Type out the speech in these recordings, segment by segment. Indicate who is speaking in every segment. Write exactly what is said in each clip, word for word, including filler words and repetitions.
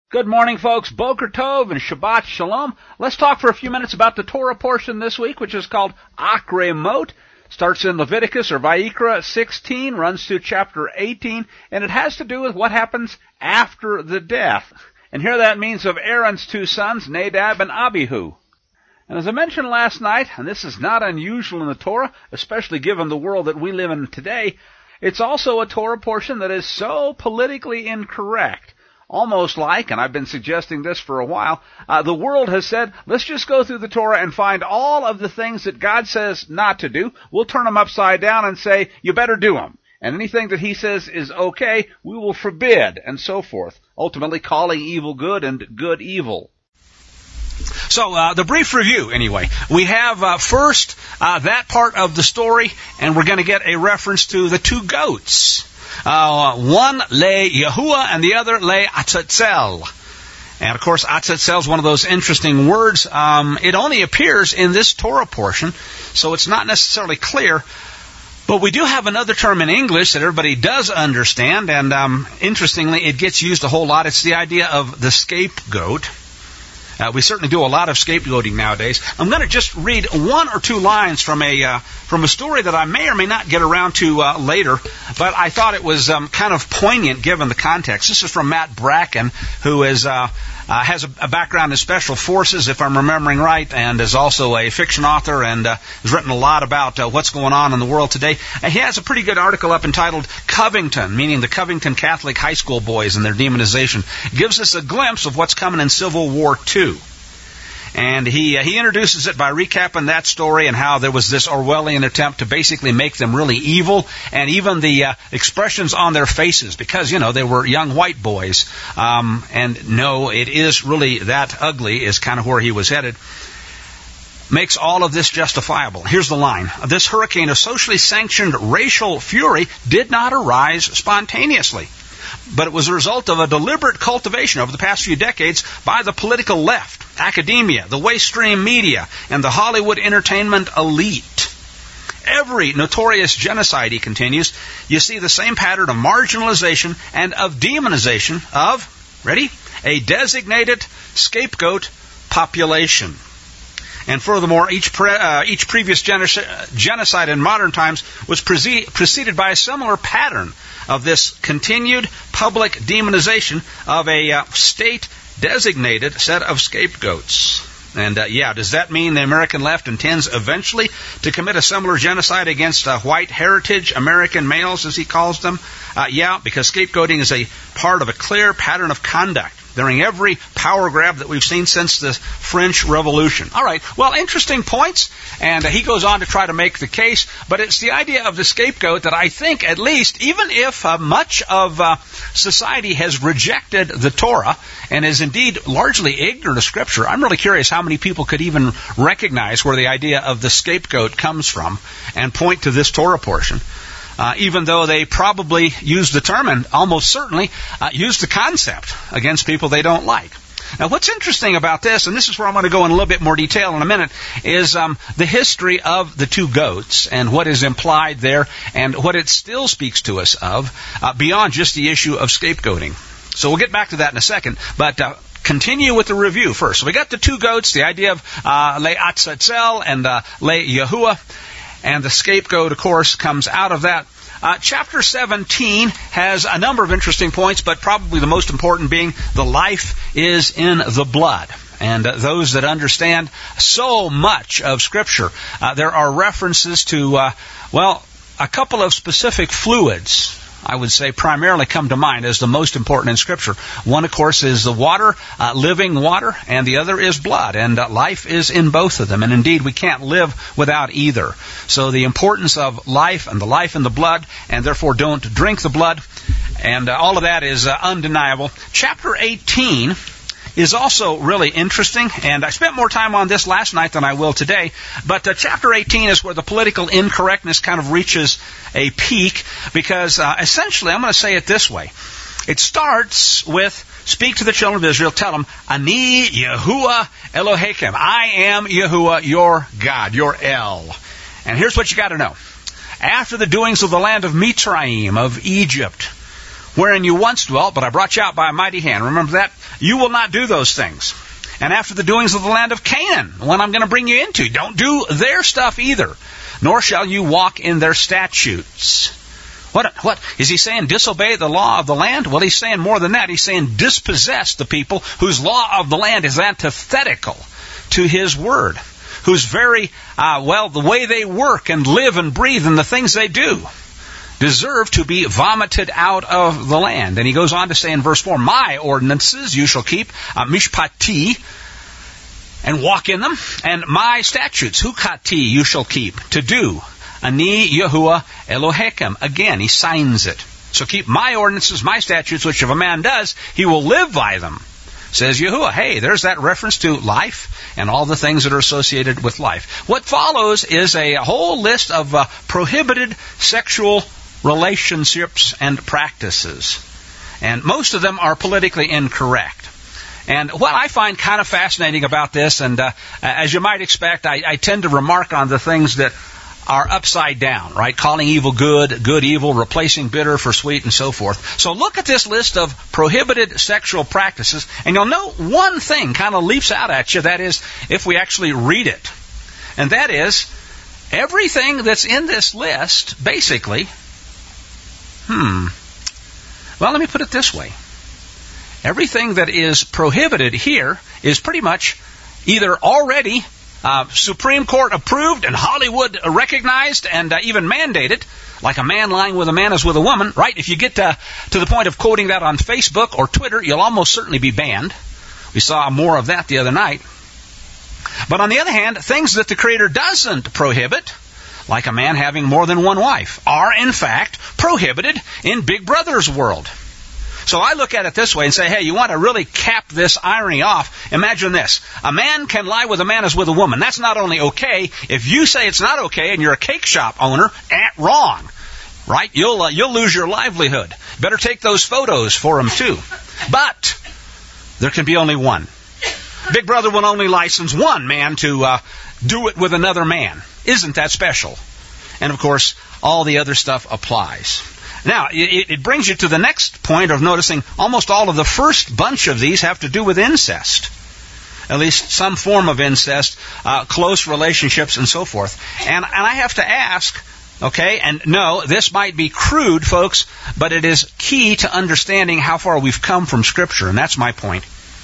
Speaker 1: Good morning, folks. Boker Tov and Shabbat Shalom. Let's talk for a few minutes about the Torah portion this week, which is called Achrei Mot. Starts in Leviticus or Vayikra sixteen, runs through chapter eighteen, and it has to do with what happens after the death. And here that means of Aaron's two sons, Nadab and Abihu. And as I mentioned last night, and this is not unusual in the Torah, especially given the world that we live in today, it's also a Torah portion that is so politically incorrect. Almost like, and I've been suggesting this for a while, uh, the world has said, let's just go through the Torah and find all of the things that God says not to do. We'll turn them upside down and say, you better do them. And anything that he says is okay, we will forbid, and so forth. Ultimately calling evil good and good evil. So, uh, the brief review, anyway. We have, uh, first, uh, that part of the story, and we're going to get a reference to the two goats. Uh, one, Le Yahuwah, and the other, Le Atzatzel. And, of course, Atzatzel is one of those interesting words. Um, it only appears in this Torah portion, so it's not necessarily clear. But we do have another term in English that everybody does understand, and um, interestingly, it gets used a whole lot. It's the idea of the scapegoat. Uh, we certainly do a lot of scapegoating nowadays. I'm going to just read one or two lines from a uh, from a story that I may or may not get around to uh, later, but I thought it was um, kind of poignant given the context. This is from Matt Bracken, who is uh, uh, has a, a background in special forces, if I'm remembering right, and is also a fiction author and uh, has written a lot about uh, what's going on in the world today. And he has a pretty good article up entitled Covington, meaning the Covington Catholic High School boys and their demonization. Gives us a glimpse of what's coming in Civil War Two. And he uh, he introduces it by recapping that story and how there was this Orwellian attempt to basically make them really evil, and even the uh, expressions on their faces, because, you know, they were young white boys. Um, and no, it is really that ugly is kind of where he was headed. Makes all of this justifiable. Here's the line. This hurricane of socially sanctioned racial fury did not arise spontaneously, but it was a result of a deliberate cultivation over the past few decades by the political left, academia, the mainstream media, and the Hollywood entertainment elite. Every notorious genocide, he continues, you see the same pattern of marginalization and of demonization of, ready, a designated scapegoat population. And furthermore, each pre- uh, each previous genoc- genocide in modern times was pre- preceded by a similar pattern of this continued public demonization of a uh, state-designated set of scapegoats. And, uh, yeah, does that mean the American left intends eventually to commit a similar genocide against uh, white heritage American males, as he calls them? Uh, yeah, because scapegoating is a part of a clear pattern of conduct during every power grab that we've seen since the French Revolution. All right, well, interesting points, and uh, he goes on to try to make the case, but it's the idea of the scapegoat that I think, at least, even if uh, much of uh, society has rejected the Torah and is indeed largely ignorant of Scripture, I'm really curious how many people could even recognize where the idea of the scapegoat comes from and point to this Torah portion. Uh, even though they probably use the term and almost certainly uh, use the concept against people they don't like. Now, what's interesting about this, and this is where I'm going to go in a little bit more detail in a minute, is um, the history of the two goats and what is implied there and what it still speaks to us of uh, beyond just the issue of scapegoating. So we'll get back to that in a second, but uh, continue with the review first. So we got the two goats, the idea of uh, Le Atzatzel and uh, Le Yahuwah. And the scapegoat, of course, comes out of that. Uh, chapter seventeen has a number of interesting points, but probably the most important being the life is in the blood. And uh, those that understand so much of Scripture, uh, there are references to, uh, well, a couple of specific fluids, I would say, primarily come to mind as the most important in Scripture. One, of course, is the water, uh, living water, and the other is blood. And uh, life is in both of them. And indeed, we can't live without either. So the importance of life and the life in the blood, and therefore don't drink the blood, and uh, all of that is uh, undeniable. Chapter eighteen is also really interesting, and I spent more time on this last night than I will today, but uh, chapter eighteen is where the political incorrectness kind of reaches a peak, because uh, essentially, I'm going to say it this way. It starts with, speak to the children of Israel, tell them, Ani Yahuwah Elohechem. I am Yahuwah, your God, your El. And here's what you got to know. After the doings of the land of Mitzrayim, of Egypt, wherein you once dwelt, but I brought you out by a mighty hand. Remember that? You will not do those things. And after the doings of the land of Canaan, the one I'm going to bring you into, don't do their stuff either. Nor shall you walk in their statutes. What, what is he saying? Disobey the law of the land? Well, he's saying more than that. He's saying dispossess the people whose law of the land is antithetical to his word. Whose very, uh, well, the way they work and live and breathe and the things they do deserve to be vomited out of the land. And he goes on to say in verse four, my ordinances you shall keep, uh, mishpati, and walk in them, and my statutes, hukati, you shall keep, to do. Ani Yahuwah Elohechem. Again, he signs it. So keep my ordinances, my statutes, which if a man does, he will live by them. Says Yahuwah. Hey, there's that reference to life and all the things that are associated with life. What follows is a whole list of uh, prohibited sexual relationships and practices. And most of them are politically incorrect. And what I find kind of fascinating about this, and uh, as you might expect, I, I tend to remark on the things that are upside down, right? Calling evil good, good evil, replacing bitter for sweet, and so forth. So look at this list of prohibited sexual practices, and you'll note one thing kind of leaps out at you, that is, if we actually read it. And that is, everything that's in this list, basically, hmm, well, let me put it this way. Everything that is prohibited here is pretty much either already Uh, Supreme Court approved and Hollywood recognized and uh, even mandated, like a man lying with a man is with a woman, right? If you get uh, to the point of quoting that on Facebook or Twitter, you'll almost certainly be banned. We saw more of that the other night. But on the other hand, things that the Creator doesn't prohibit, like a man having more than one wife, are in fact prohibited in Big Brother's world. So I look at it this way and say, hey, you want to really cap this irony off? Imagine this. A man can lie with a man as with a woman. That's not only okay. If you say it's not okay and you're a cake shop owner, eh, wrong. Right? You'll uh, you'll lose your livelihood. Better take those photos for them too. But there can be only one. Big Brother will only license one man to uh, do it with another man. Isn't that special? And of course, all the other stuff applies. Now, it, it brings you to the next point of noticing almost all of the first bunch of these have to do with incest. At least some form of incest, uh, close relationships, and so forth. And, and I have to ask, okay, and no, this might be crude, folks, but it is key to understanding how far we've come from Scripture, and that's my point.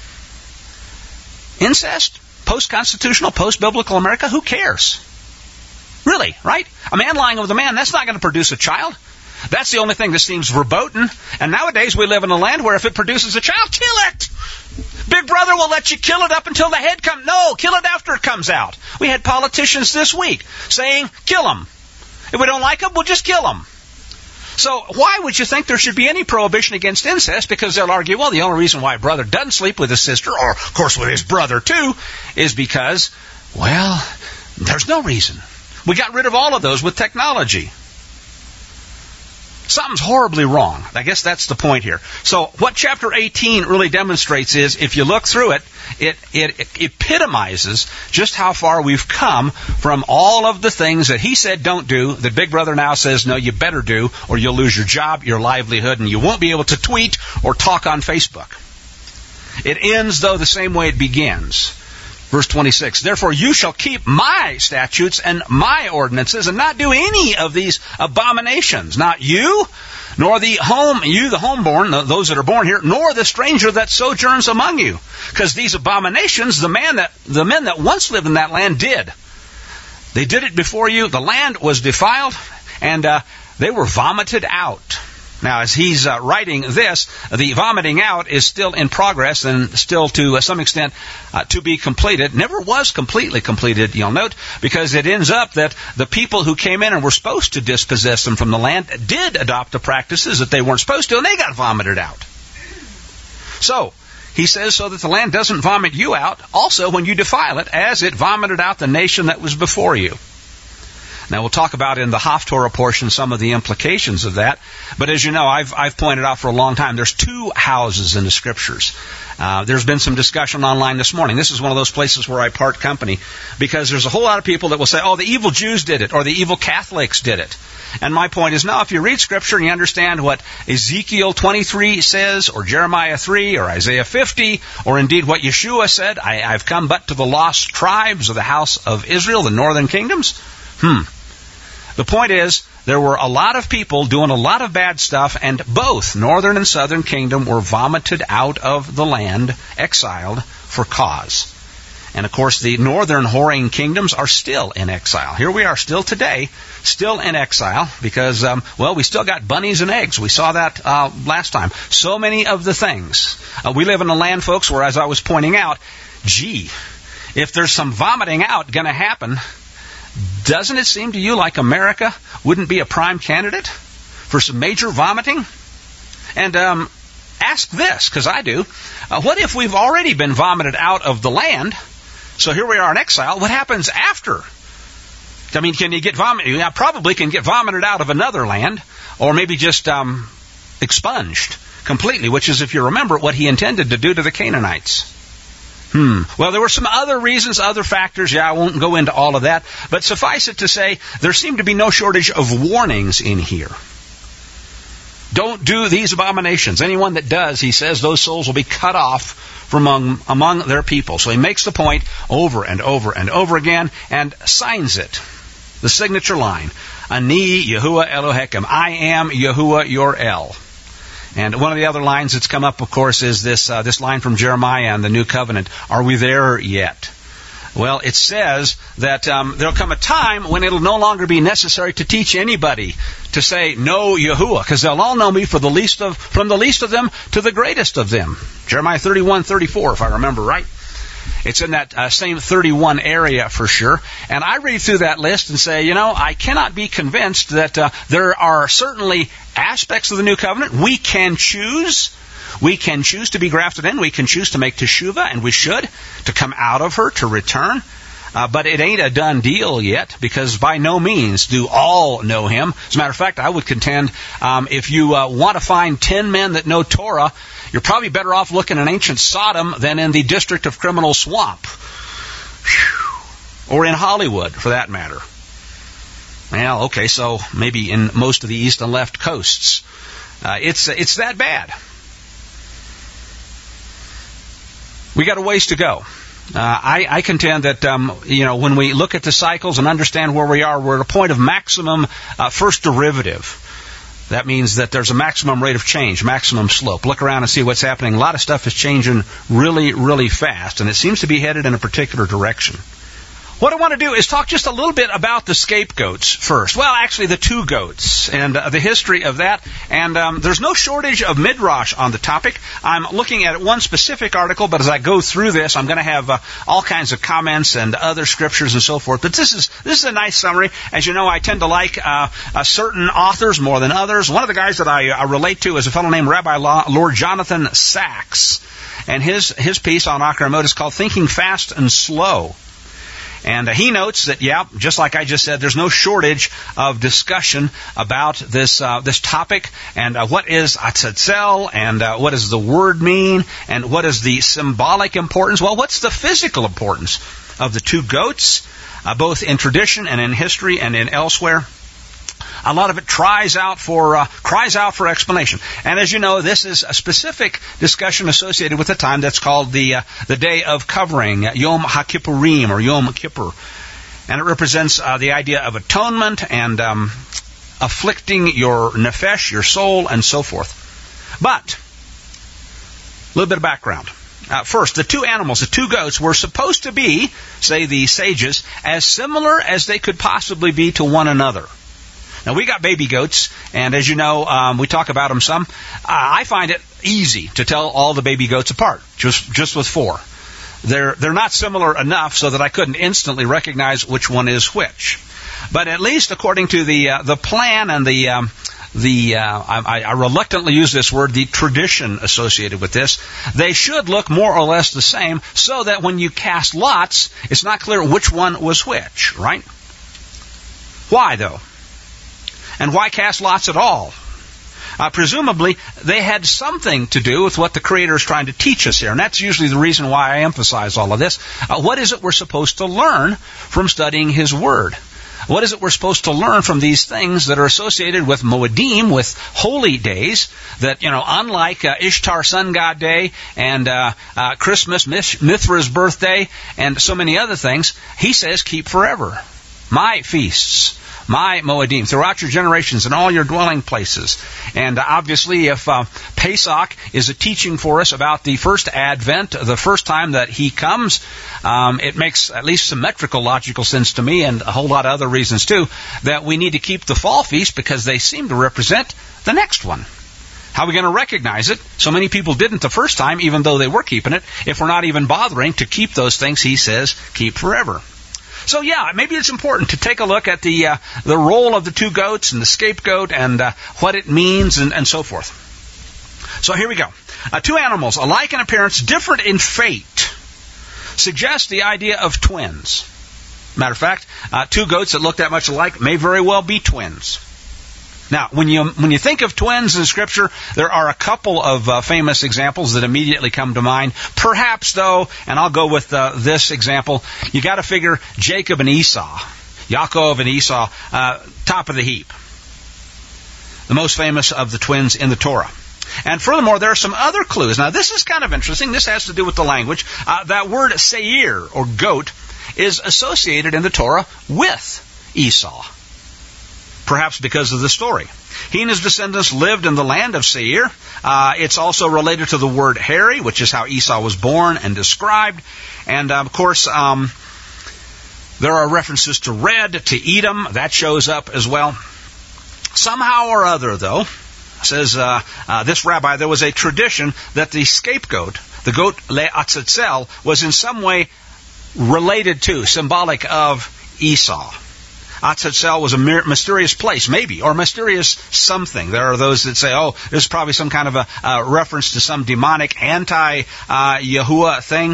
Speaker 1: Incest? Post-constitutional, post-biblical America? Who cares? Really, right? A man lying with a man, that's not going to produce a child. That's the only thing that seems verboten. And nowadays we live in a land where if it produces a child, kill it! Big Brother will let you kill it up until the head comes. No, kill it after it comes out. We had politicians this week saying, kill them. If we don't like them, we'll just kill them. So why would you think there should be any prohibition against incest? Because they'll argue, well, the only reason why a brother doesn't sleep with his sister, or of course with his brother too, is because, well, there's no reason. We got rid of all of those with technology. Something's horribly wrong. I guess that's the point here. So what chapter eighteen really demonstrates is, if you look through it, it, it, it epitomizes just how far we've come from all of the things that he said don't do, that Big Brother now says, no, you better do, or you'll lose your job, your livelihood, and you won't be able to tweet or talk on Facebook. It ends, though, the same way it begins. Verse twenty-six, therefore you shall keep my statutes and my ordinances and not do any of these abominations. Not you, nor the home, you the homeborn, those that are born here, nor the stranger that sojourns among you. Because these abominations, the man that, the men that once lived in that land did. They did it before you. The land was defiled, and uh, they were vomited out. Now, as he's uh, writing this, the vomiting out is still in progress and still to uh, some extent uh, to be completed. Never was completely completed, you'll note, because it ends up that the people who came in and were supposed to dispossess them from the land did adopt the practices that they weren't supposed to, and they got vomited out. So, he says, so that the land doesn't vomit you out, also when you defile it, as it vomited out the nation that was before you. Now, we'll talk about in the Haftorah portion some of the implications of that. But as you know, I've, I've pointed out for a long time, there's two houses in the Scriptures. Uh, there's been some discussion online this morning. This is one of those places where I part company, because there's a whole lot of people that will say, oh, the evil Jews did it, or the evil Catholics did it. And my point is, no, if you read Scripture and you understand what Ezekiel twenty-three says, or Jeremiah three, or Isaiah fifty, or indeed what Yeshua said, I, I've come but to the lost tribes of the house of Israel, the northern kingdoms. Hmm. The point is, there were a lot of people doing a lot of bad stuff, and both northern and southern kingdom were vomited out of the land, exiled for cause. And of course, the northern whoring kingdoms are still in exile. Here we are still today, still in exile, because, um, well, we still got bunnies and eggs. We saw that uh, last time. So many of the things. Uh, we live in a land, folks, where, as I was pointing out, gee, if there's some vomiting out going to happen, doesn't it seem to you like America wouldn't be a prime candidate for some major vomiting? And um, ask this, because I do. Uh, what if we've already been vomited out of the land? So here we are in exile. What happens after? I mean, can you get vomited? Yeah, probably can get vomited out of another land, or maybe just um, expunged completely, which is, if you remember, what he intended to do to the Canaanites. Hmm. Well, there were some other reasons, other factors. Yeah, I won't go into all of that. But suffice it to say, there seem to be no shortage of warnings in here. Don't do these abominations. Anyone that does, he says, those souls will be cut off from among, among their people. So he makes the point over and over and over again and signs it. The signature line. Ani Yahuwah Elohechem. I am Yahuwah your El. And one of the other lines that's come up, of course, is this uh, this line from Jeremiah and the New Covenant. Are we there yet? Well, it says that um, there'll come a time when it'll no longer be necessary to teach anybody to say, know Yahuwah, because they'll all know me for the least of, from the least of them to the greatest of them. Jeremiah thirty-one thirty-four, if I remember right. It's in that uh, same thirty-one area for sure. And I read through that list and say, you know, I cannot be convinced that uh, there are certainly aspects of the New Covenant we can choose. We can choose to be grafted in. We can choose to make teshuvah, and we should, to come out of her, to return. Uh, but it ain't a done deal yet, because by no means do all know him. As a matter of fact, I would contend um, if you uh, want to find ten men that know Torah, you're probably better off looking in ancient Sodom than in the District of Criminal Swamp. Whew. Or in Hollywood, for that matter. Well, okay, so maybe in most of the east and left coasts. Uh, it's it's that bad. We got a ways to go. Uh, I, I contend that, um, you know, when we look at the cycles and understand where we are, we're at a point of maximum uh, first derivative. That means that there's a maximum rate of change, maximum slope. Look around and see what's happening. A lot of stuff is changing really, really fast, and it seems to be headed in a particular direction. What I want to do is talk just a little bit about the scapegoats first. Well, actually, the two goats and uh, the history of that. And um, there's no shortage of midrash on the topic. I'm looking at one specific article, but as I go through this, I'm going to have uh, all kinds of comments and other scriptures and so forth. But this is this is a nice summary. As you know, I tend to like uh, uh, certain authors more than others. One of the guys that I uh, relate to is a fellow named Rabbi Lord Jonathan Sacks. And his, his piece on Akra Mot is called Thinking Fast and Slow. And uh, he notes that, yeah, just like I just said, there's no shortage of discussion about this uh, this topic, and uh, what is Atzatzel, and uh, what does the word mean, and what is the symbolic importance? Well, what's the physical importance of the two goats, uh, both in tradition and in history and in elsewhere? A lot of it tries out for uh, cries out for explanation. And as you know, this is a specific discussion associated with a time that's called the uh, the Day of Covering, Yom HaKippurim, or Yom Kippur. And it represents uh, the idea of atonement and um, afflicting your nefesh, your soul, and so forth. But, a little bit of background. Uh, first, the two animals, the two goats, were supposed to be, say the sages, as similar as they could possibly be to one another. Now, we got baby goats, and as you know, um, we talk about them some. Uh, I find it easy to tell all the baby goats apart, just just with four. They're they're not similar enough so that I couldn't instantly recognize which one is which. But at least according to the uh, the plan and the um, the uh, I, I reluctantly use this word, the tradition associated with this, they should look more or less the same, so that when you cast lots, it's not clear which one was which, right? Why though? And why cast lots at all? Uh, presumably, they had something to do with what the Creator is trying to teach us here. And that's usually the reason why I emphasize all of this. Uh, what is it we're supposed to learn from studying His Word? What is it we're supposed to learn from these things that are associated with Moedim, with holy days, that, you know, unlike uh, Ishtar Sun God Day and uh, uh, Christmas, Mithra's birthday, and so many other things, He says keep forever. My feasts, my Moedim, throughout your generations and all your dwelling places. And uh, obviously, if uh, Pesach is a teaching for us about the first Advent, the first time that He comes, um, it makes at least symmetrical logical sense to me, and a whole lot of other reasons too, that we need to keep the fall feast because they seem to represent the next one. How are we going to recognize it? So many people didn't the first time, even though they were keeping it, if we're not even bothering to keep those things He says keep forever. So yeah, maybe it's important to take a look at the uh, the role of the two goats and the scapegoat and uh, what it means and, and so forth. So here we go. Uh, two animals, alike in appearance, different in fate, suggest the idea of twins. Matter of fact, uh, two goats that look that much alike may very well be twins. Now, when you when you think of twins in Scripture, there are a couple of uh, famous examples that immediately come to mind. Perhaps, though, and I'll go with uh, this example, you got to figure Jacob and Esau, Yaakov and Esau, uh, top of the heap. The most famous of the twins in the Torah. And furthermore, there are some other clues. Now, this is kind of interesting. This has to do with the language. Uh, that word seir, or goat, is associated in the Torah with Esau. Perhaps because of the story. He and his descendants lived in the land of Seir. Uh, it's also related to the word hairy, which is how Esau was born and described. And, uh, of course, um, there are references to red, to Edom. That shows up as well. Somehow or other, though, says uh, uh, this rabbi, there was a tradition that the scapegoat, the goat Le'atzetzel, was in some way related to, symbolic of Esau. Atzetzel was a mysterious place, maybe, or mysterious something. There are those that say, oh, this is probably some kind of a uh, reference to some demonic anti-Yahuwah uh, thing.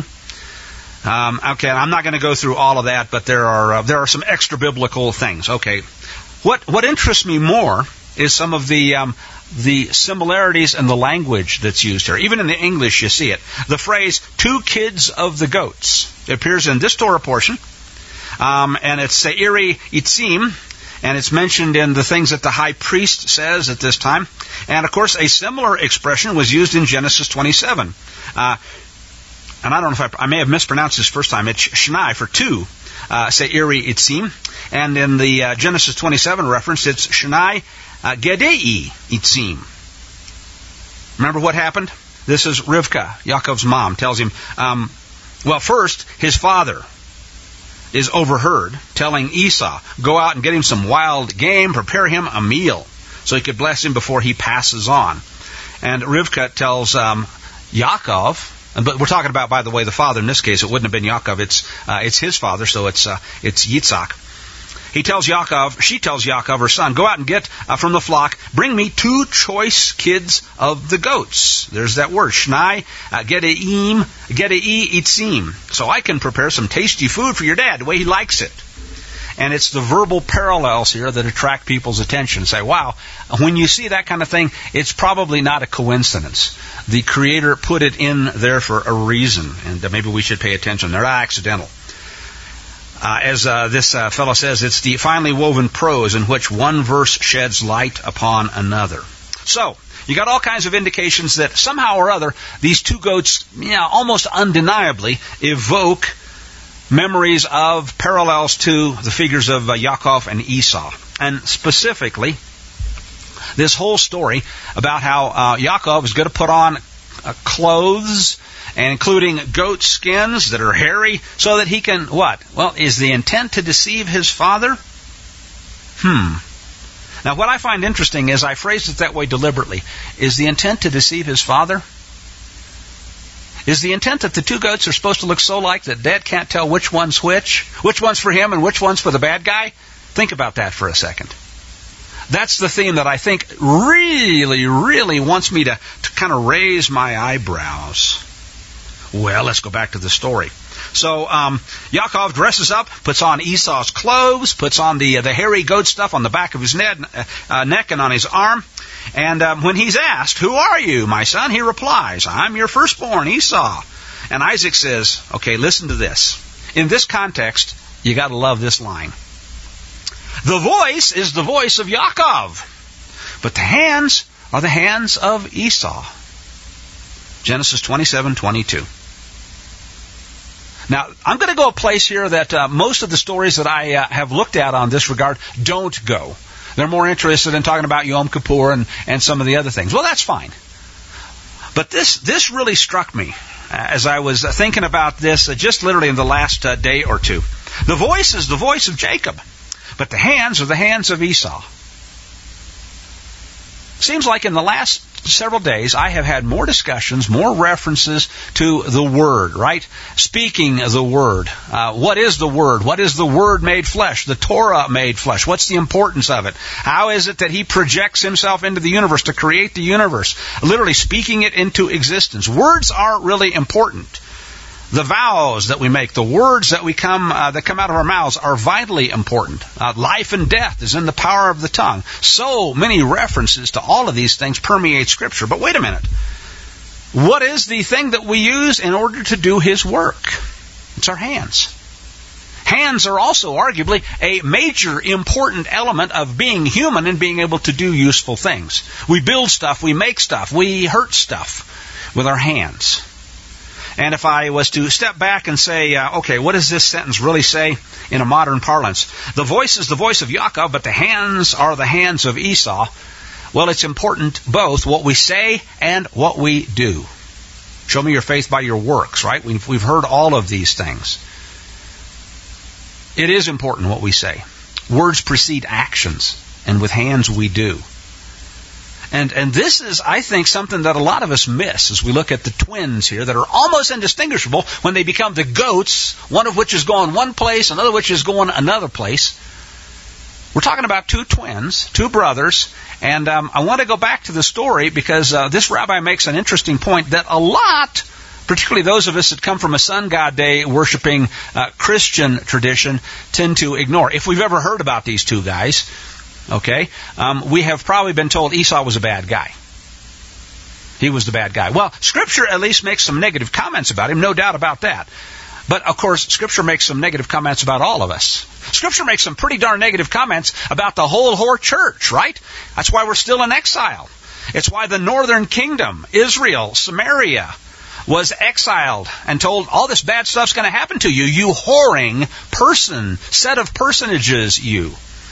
Speaker 1: Um, okay, I'm not going to go through all of that, but there are uh, there are some extra biblical things. Okay, what what interests me more is some of the um, the similarities in the language that's used here. Even in the English, you see it. The phrase "two kids of the goats" it appears in this Torah portion. Um, and it's Seiri Itzim, and it's mentioned in the things that the high priest says at this time. And, of course, a similar expression was used in Genesis twenty-seven. Uh, and I don't know if I, I may have mispronounced this first time. It's Shnai for two, uh, Seiri Itzim. And in the uh, Genesis twenty-seven reference, it's Shnai uh, Gedei Itzim. Remember what happened? This is Rivka, Yaakov's mom, tells him, um, well, first, his father is overheard telling Esau, go out and get him some wild game, prepare him a meal, so he could bless him before he passes on. And Rivka tells um, Yaakov, but we're talking about, by the way, the father in this case. It wouldn't have been Yaakov. It's uh, it's his father, so it's uh, it's Yitzhak. He tells Yaakov, she tells Yaakov, her son, go out and get uh, from the flock, bring me two choice kids of the goats. There's that word, Shnai, uh, Gedeim, Gedei Itzim. So I can prepare some tasty food for your dad, the way he likes it. And it's the verbal parallels here that attract people's attention. Say, wow, when you see that kind of thing, it's probably not a coincidence. The Creator put it in there for a reason, and uh, maybe we should pay attention. They're not accidental. Uh, as uh, this uh, fellow says, it's the finely woven prose in which one verse sheds light upon another. So, you got all kinds of indications that somehow or other, these two goats, you know, almost undeniably evoke memories of parallels to the figures of uh, Yaakov and Esau. And specifically, this whole story about how uh, Yaakov is going to put on uh, clothes, and including goat skins that are hairy, so that he can, what? Well, is the intent to deceive his father? Hmm. Now, what I find interesting is I phrased it that way deliberately. Is the intent to deceive his father? Is the intent that the two goats are supposed to look so alike that Dad can't tell which one's which? Which one's for him and which one's for the bad guy? Think about that for a second. That's the theme that I think really, really wants me to, to kind of raise my eyebrows. Well, let's go back to the story. So um, Yaakov dresses up, puts on Esau's clothes, puts on the uh, the hairy goat stuff on the back of his neck, uh, neck and on his arm, And um, when he's asked, "Who are you, my son?" he replies, "I'm your firstborn, Esau." And Isaac says, okay, listen to this. In this context, you got to love this line. The voice is the voice of Yaakov, but the hands are the hands of Esau. Genesis twenty-seven twenty-two. Now, I'm going to go a place here that uh, most of the stories that I uh, have looked at on this regard don't go. They're more interested in talking about Yom Kippur and, and some of the other things. Well, that's fine. But this this really struck me as I was thinking about this uh, just literally in the last uh, day or two. The voice is the voice of Jacob, but the hands are the hands of Esau. Seems like in the last several days I have had more discussions, more references to the Word, right? Speaking the Word. Uh, what is the Word? What is the Word made flesh? The Torah made flesh. What's the importance of it? How is it that He projects Himself into the universe to create the universe? Literally speaking it into existence. Words are really important. The vows that we make, the words that we come uh, that come out of our mouths are vitally important. Uh, life and death is in the power of the tongue. So many references to all of these things permeate Scripture. But wait a minute. What is the thing that we use in order to do His work? It's our hands. Hands are also arguably a major important element of being human and being able to do useful things. We build stuff, we make stuff, we hurt stuff with our hands. And if I was to step back and say, uh, okay, what does this sentence really say in a modern parlance? The voice is the voice of Yaakov, but the hands are the hands of Esau. Well, it's important both what we say and what we do. Show me your faith by your works, right? We've, we've heard all of these things. It is important what we say. Words precede actions, and with hands we do. And and this is, I think, something that a lot of us miss as we look at the twins here that are almost indistinguishable when they become the goats, one of which is going one place, another of which is going another place. We're talking about two twins, two brothers, and um, I want to go back to the story because uh, this rabbi makes an interesting point that a lot, particularly those of us that come from a sun god day worshiping uh, Christian tradition, tend to ignore. If we've ever heard about these two guys, okay, um, we have probably been told Esau was a bad guy. He was the bad guy. Well, Scripture at least makes some negative comments about him, no doubt about that. But, of course, Scripture makes some negative comments about all of us. Scripture makes some pretty darn negative comments about the whole whore church, right? That's why we're still in exile. It's why the northern kingdom, Israel, Samaria, was exiled and told all this bad stuff's going to happen to you, you whoring person, set of personages, you.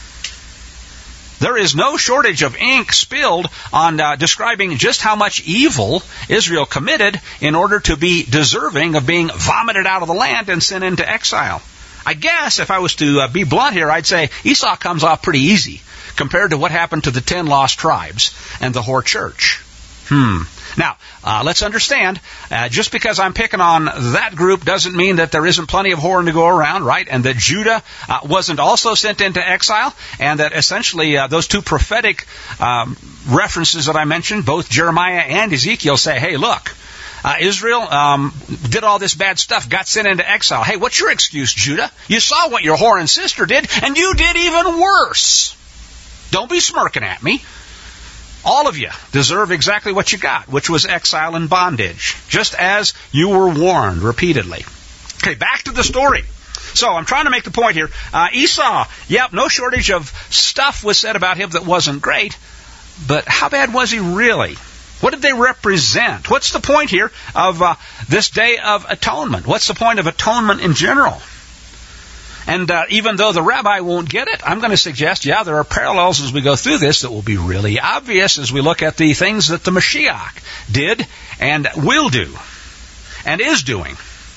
Speaker 1: There is no shortage of ink spilled on uh, describing just how much evil Israel committed in order to be deserving of being vomited out of the land and sent into exile. I guess if I was to uh, be blunt here, I'd say Esau comes off pretty easy compared to what happened to the ten lost tribes and the whore church. Hmm. Now, uh, let's understand, uh, just because I'm picking on that group doesn't mean that there isn't plenty of whoring to go around, right? And that Judah uh, wasn't also sent into exile, and that essentially uh, those two prophetic um, references that I mentioned, both Jeremiah and Ezekiel, say, hey, look, uh, Israel um, did all this bad stuff, got sent into exile. Hey, what's your excuse, Judah? You saw what your whoring sister did, and you did even worse. Don't be smirking at me. All of you deserve exactly what you got, which was exile and bondage, just as you were warned repeatedly. Okay, back to the story. So I'm trying to make the point here. Uh, Esau, yep, no shortage of stuff was said about him that wasn't great, but how bad was he really? What did they represent? What's the point here of uh, this Day of Atonement? What's the point of atonement in general? And uh, even though the rabbi won't get it, I'm going to suggest, yeah, there are parallels as we go through this that will be really obvious as we look at the things that the Mashiach did and will do and is doing.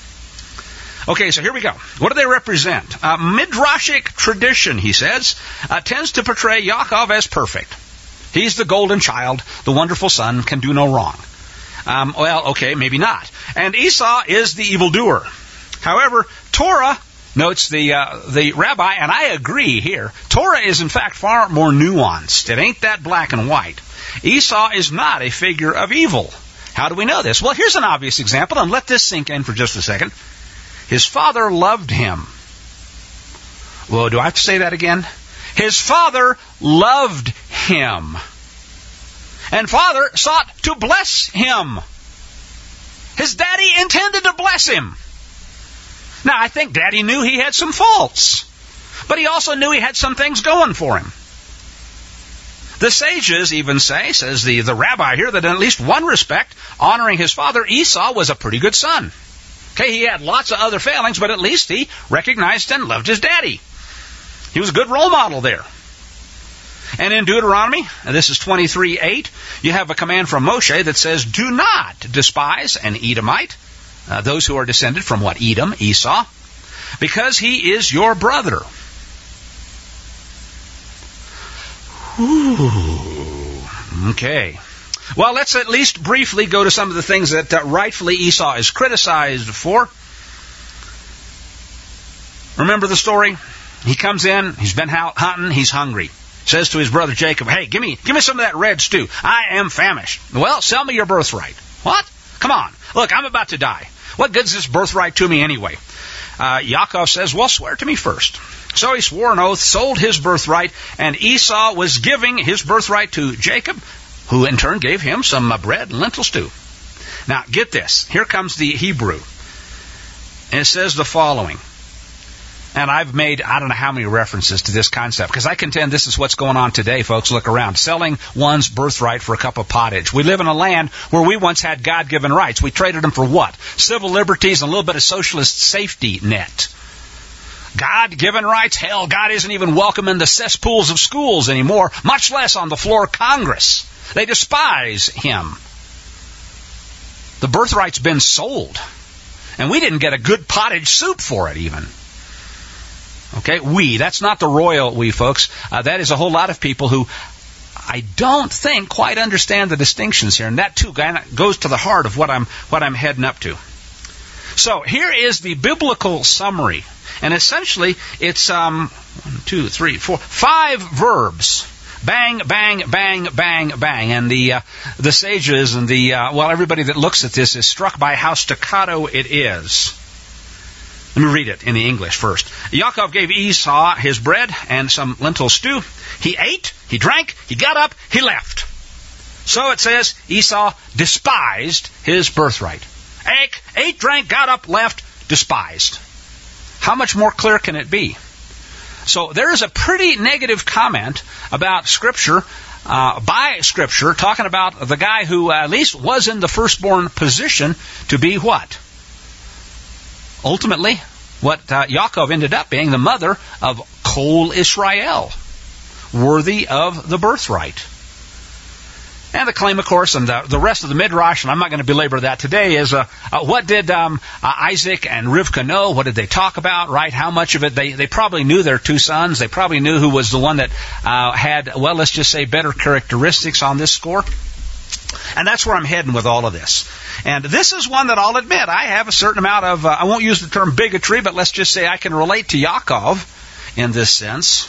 Speaker 1: Okay, so here we go. What do they represent? Uh, Midrashic tradition, he says, uh, tends to portray Yaakov as perfect. He's the golden child, the wonderful son, can do no wrong. Um, well, okay, maybe not. And Esau is the evildoer. However, Torah, notes the uh, the rabbi, and I agree here, Torah is in fact far more nuanced. It ain't that black and white. Esau is not a figure of evil. How do we know this? Well, here's an obvious example, and let this sink in for just a second. His father loved him. Well, do I have to say that again? His father loved him. And father sought to bless him. His daddy intended to bless him. Now, I think daddy knew he had some faults, but he also knew he had some things going for him. The sages even say, says the, the rabbi here, that in at least one respect, honoring his father, Esau was a pretty good son. Okay, he had lots of other failings, but at least he recognized and loved his daddy. He was a good role model there. And in Deuteronomy, and this is twenty-three eight, you have a command from Moshe that says, do not despise an Edomite, uh, those who are descended from what? Edom, Esau, because he is your brother. Ooh, okay. Well, let's at least briefly go to some of the things that uh, rightfully Esau is criticized for. Remember the story? He comes in, he's been hunting, he's hungry. Says to his brother Jacob, hey, give me give me some of that red stew. I am famished. Well, sell me your birthright. What? Come on. Look, I'm about to die. What good's this birthright to me anyway? Uh, Yaakov says, well, swear to me first. So he swore an oath, sold his birthright, and Esau was giving his birthright to Jacob, who in turn gave him some uh, bread and lentil stew. Now, get this. Here comes the Hebrew. And it says the following. And I've made, I don't know how many references to this concept, because I contend this is what's going on today, folks. Look around. Selling one's birthright for a cup of pottage. We live in a land where we once had God-given rights. We traded them for what? Civil liberties and a little bit of socialist safety net. God-given rights? Hell, God isn't even welcome in the cesspools of schools anymore, much less on the floor of Congress. They despise him. The birthright's been sold. And we didn't get a good pottage soup for it even. Okay, we. That's not the royal we, folks. Uh, that is a whole lot of people who I don't think quite understand the distinctions here. And that, too, goes to the heart of what I'm what I'm heading up to. So here is the biblical summary. And essentially, it's um, one, two, three, four, five verbs. Bang, bang, bang, bang, bang. And the uh, the sages and the, uh, well, everybody that looks at this is struck by how staccato it is. Let me read it in the English first. Yaakov gave Esau his bread and some lentil stew. He ate, he drank, he got up, he left. So it says Esau despised his birthright. Ate, ate, drank, got up, left, despised. How much more clear can it be? So there is a pretty negative comment about Scripture, uh, by Scripture, talking about the guy who at least was in the firstborn position to be what? Ultimately, what uh, Yaakov ended up being, the mother of Kol Israel, worthy of the birthright. And the claim, of course, and the, the rest of the Midrash, and I'm not going to belabor that today, is uh, uh, what did um, uh, Isaac and Rivkah know? What did they talk about, right? How much of it? They, they probably knew their two sons. They probably knew who was the one that uh, had, well, let's just say better characteristics on this score. And that's where I'm heading with all of this. And this is one that I'll admit, I have a certain amount of, uh, I won't use the term bigotry, but let's just say I can relate to Yaakov in this sense.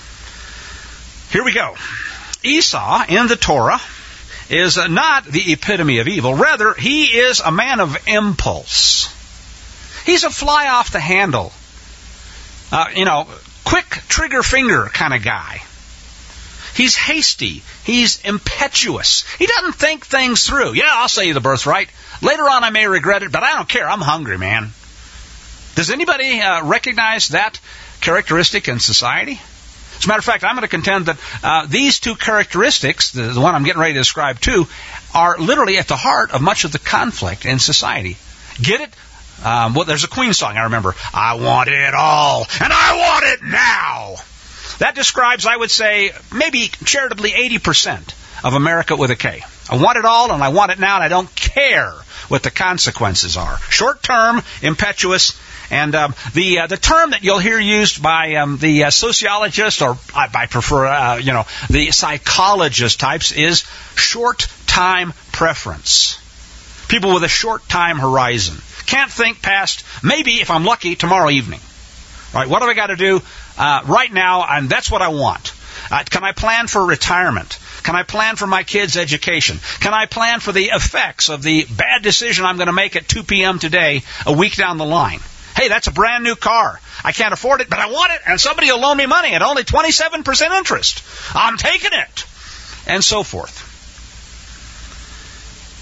Speaker 1: Here we go. Esau in the Torah is uh, not the epitome of evil. Rather, he is a man of impulse. He's a fly off the handle, uh, you know, quick trigger finger kind of guy. He's hasty. He's impetuous. He doesn't think things through. Yeah, I'll sell you the birthright. Later on I may regret it, but I don't care. I'm hungry, man. Does anybody uh, recognize that characteristic in society? As a matter of fact, I'm going to contend that uh, these two characteristics, the, the one I'm getting ready to describe too, are literally at the heart of much of the conflict in society. Get it? Um, well, there's a Queen song I remember. I want it all, and I want it now. That describes, I would say, maybe charitably eighty percent of America with a K. I want it all, and I want it now, and I don't care what the consequences are. Short-term, impetuous, and um, the uh, the term that you'll hear used by um, the uh, sociologist, or I, I prefer, uh, you know, the psychologist types, is short-time preference. People with a short-time horizon. Can't think past, maybe, if I'm lucky, tomorrow evening. Right? What have I got to do uh, right now? And that's what I want. Uh, can I plan for retirement? Can I plan for my kids' education? Can I plan for the effects of the bad decision I'm going to make at two p.m. today, a week down the line? Hey, that's a brand new car. I can't afford it, but I want it, and somebody will loan me money at only twenty-seven percent interest. I'm taking it. And so forth.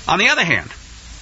Speaker 1: On the other hand,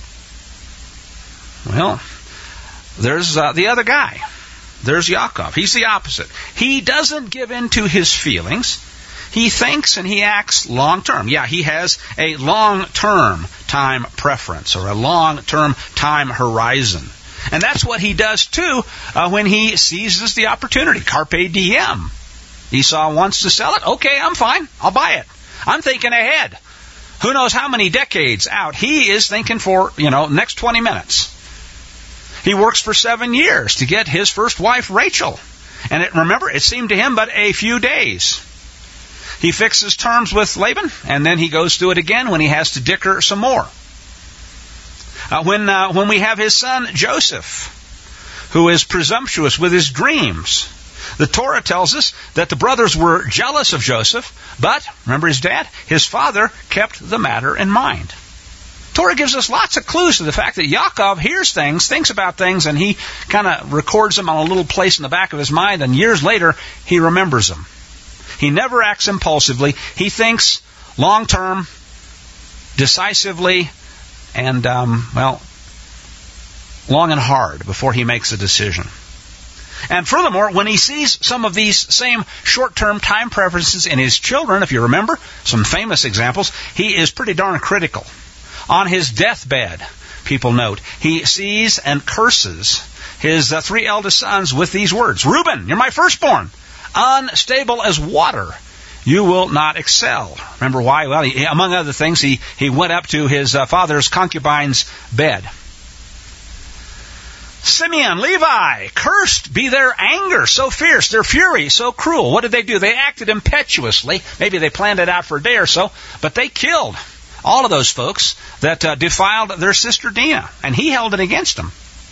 Speaker 1: well, there's uh, the other guy. There's Yaakov. He's the opposite. He doesn't give in to his feelings. He thinks and he acts long-term. Yeah, he has a long-term time preference or a long-term time horizon. And that's what he does, too, uh, when he seizes the opportunity. Carpe diem. Esau wants to sell it. Okay, I'm fine. I'll buy it. I'm thinking ahead. Who knows how many decades out. He is thinking for, you know, next twenty minutes. He works for seven years to get his first wife, Rachel. And it, remember, it seemed to him but a few days. He fixes terms with Laban, and then he goes through it again when he has to dicker some more. Uh, when, uh, when we have his son, Joseph, who is presumptuous with his dreams, the Torah tells us that the brothers were jealous of Joseph, but, remember his dad? His father kept the matter in mind. Torah gives us lots of clues to the fact that Yaakov hears things, thinks about things, and he kind of records them on a little place in the back of his mind, and years later, he remembers them. He never acts impulsively. He thinks long-term, decisively, and, um, well, long and hard before he makes a decision. And furthermore, when he sees some of these same short-term time preferences in his children, if you remember, some famous examples, he is pretty darn critical. On his deathbed, people note, he sees and curses his uh, three eldest sons with these words, Reuben, you're my firstborn, unstable as water, you will not excel. Remember why? Well, he, among other things, he, he went up to his uh, father's concubine's bed. Simeon, Levi, cursed be their anger so fierce, their fury so cruel. What did they do? They acted impetuously. Maybe they planned it out for a day or so, but they killed all of those folks that uh, defiled their sister Dinah, and he held it against them.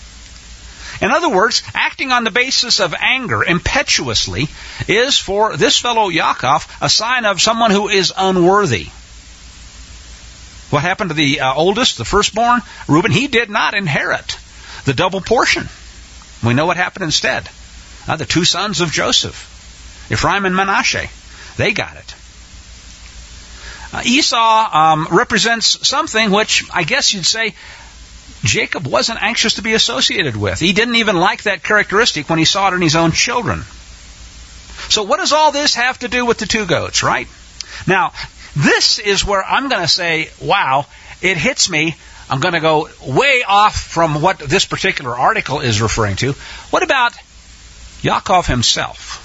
Speaker 1: In other words, acting on the basis of anger impetuously is for this fellow Yaakov a sign of someone who is unworthy. What happened to the uh, oldest, the firstborn, Reuben? He did not inherit the double portion. We know what happened instead. Uh, the two sons of Joseph, Ephraim and Manasseh, they got it. Uh, Esau um, represents something which I guess you'd say Jacob wasn't anxious to be associated with. He didn't even like that characteristic when he saw it in his own children. So what does all this have to do with the two goats, right? Now, this is where I'm going to say, wow, it hits me. I'm going to go way off from what this particular article is referring to. What about Yaakov himself?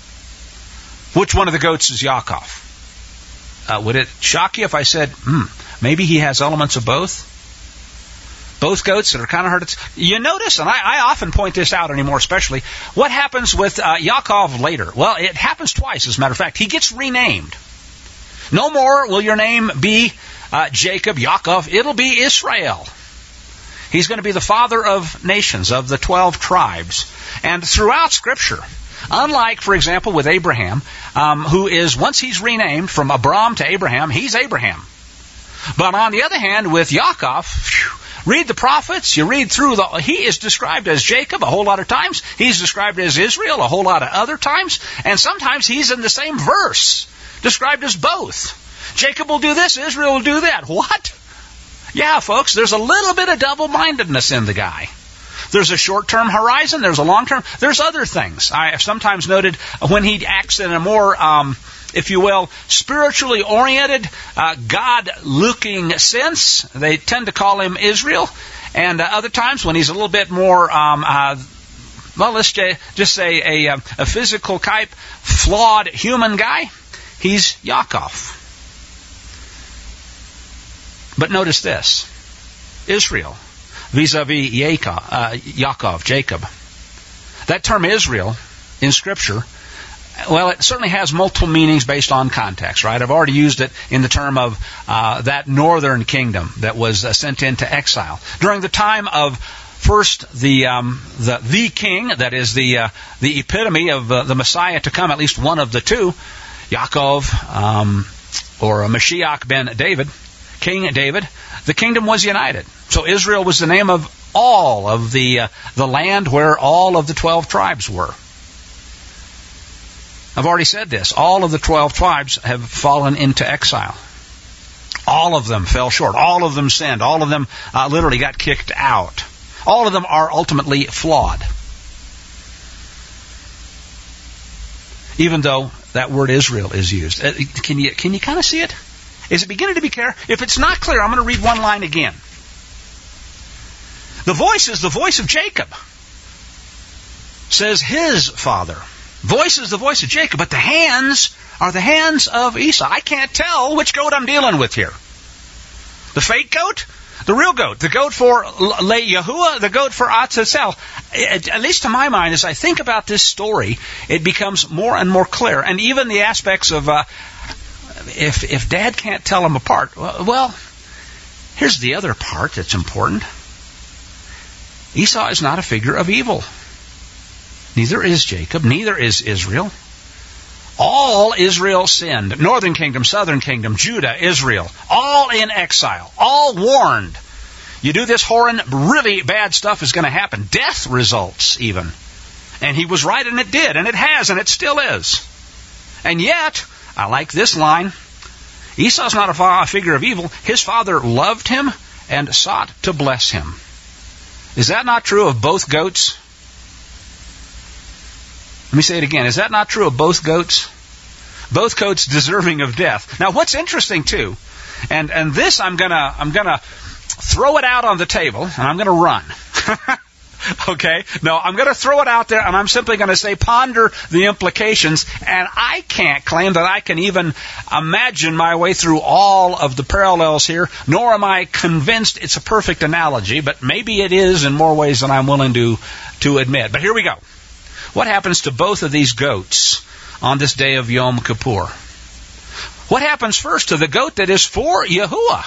Speaker 1: Which one of the goats is Yaakov? Uh, would it shock you if I said, hmm, maybe he has elements of both? Both goats that are kind of hard to... You notice, and I, I often point this out anymore especially, what happens with uh, Yaakov later? Well, it happens twice, as a matter of fact. He gets renamed. No more will your name be uh, Jacob, Yaakov. It'll be Israel. He's going to be the father of nations, of the twelve tribes. And throughout Scripture, unlike, for example, with Abraham, um, who is, once he's renamed from Abram to Abraham, he's Abraham. But on the other hand, with Yaakov, phew, read the prophets, you read through the, he is described as Jacob a whole lot of times. He's described as Israel a whole lot of other times. And sometimes he's in the same verse, described as both. Jacob will do this, Israel will do that. What? Yeah, folks, there's a little bit of double-mindedness in the guy. There's a short-term horizon, there's a long-term, there's other things. I have sometimes noted when he acts in a more, um, if you will, spiritually oriented, uh, God-looking sense, they tend to call him Israel. And uh, other times when he's a little bit more, um, uh, well, let's just say a, a physical type, flawed human guy, he's Yaakov. But notice this, Israel, vis-a-vis Yaakov, uh, Yaakov, Jacob. That term Israel in Scripture, well, it certainly has multiple meanings based on context, right? I've already used it in the term of uh, that northern kingdom that was uh, sent into exile. During the time of first the um, the, the king, that is the uh, the epitome of uh, the Messiah to come, at least one of the two, Yaakov um, or Mashiach ben David, King David, the kingdom was united. So Israel was the name of all of the uh, the land where all of the twelve tribes were. I've already said this. All of the twelve tribes have fallen into exile. All of them fell short. All of them sinned. All of them uh, literally got kicked out. All of them are ultimately flawed. Even though that word Israel is used. Uh, can you can you kind of see it? Is it beginning to be clear? If it's not clear, I'm going to read one line again. The voice is the voice of Jacob, says his father. Voice is the voice of Jacob, but the hands are the hands of Esau. I can't tell which goat I'm dealing with here. The fake goat? The real goat. The goat for Le Yahuwah, the goat for Atzazel. At least to my mind, as I think about this story, it becomes more and more clear. And even the aspects of, uh, if, if Dad can't tell them apart, well, here's the other part that's important. Esau is not a figure of evil. Neither is Jacob. Neither is Israel. All Israel sinned. Northern kingdom, southern kingdom, Judah, Israel. All in exile. All warned. You do this horrid, really bad stuff is going to happen. Death results even. And he was right and it did. And it has and it still is. And yet, I like this line. Esau's not a figure of evil. His father loved him and sought to bless him. Is that not true of both goats? Let me say it again. Is that not true of both goats? Both goats deserving of death. Now, what's interesting too, and and this I'm gonna I'm gonna throw it out on the table, and I'm gonna run. Okay? No, I'm gonna throw it out there, and I'm simply gonna say ponder the implications. And I can't claim that I can even imagine my way through all of the parallels here, nor am I convinced it's a perfect analogy. But maybe it is in more ways than I'm willing to to admit. But here we go. What happens to both of these goats on this day of Yom Kippur? What happens first to the goat that is for Yahuwah?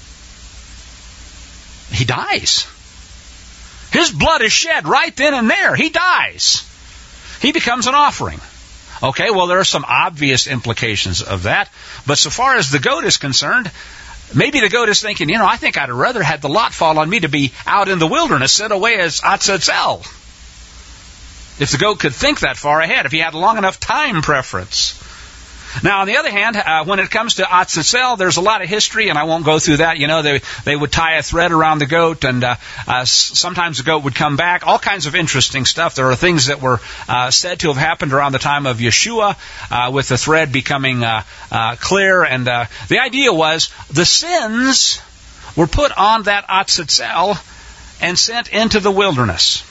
Speaker 1: He dies. His blood is shed right then and there. He dies. He becomes an offering. Okay, well, there are some obvious implications of that. But so far as the goat is concerned, maybe the goat is thinking, you know, I think I'd rather had the lot fall on me to be out in the wilderness, set away as Atzazel. If the goat could think that far ahead, if he had long enough time preference. Now, on the other hand, uh, when it comes to Atzazel, there's a lot of history, and I won't go through that. You know, they they would tie a thread around the goat, and uh, uh, sometimes the goat would come back. All kinds of interesting stuff. There are things that were uh, said to have happened around the time of Yeshua, uh, with the thread becoming uh, uh, clear. And uh, the idea was the sins were put on that Atzazel and sent into the wilderness.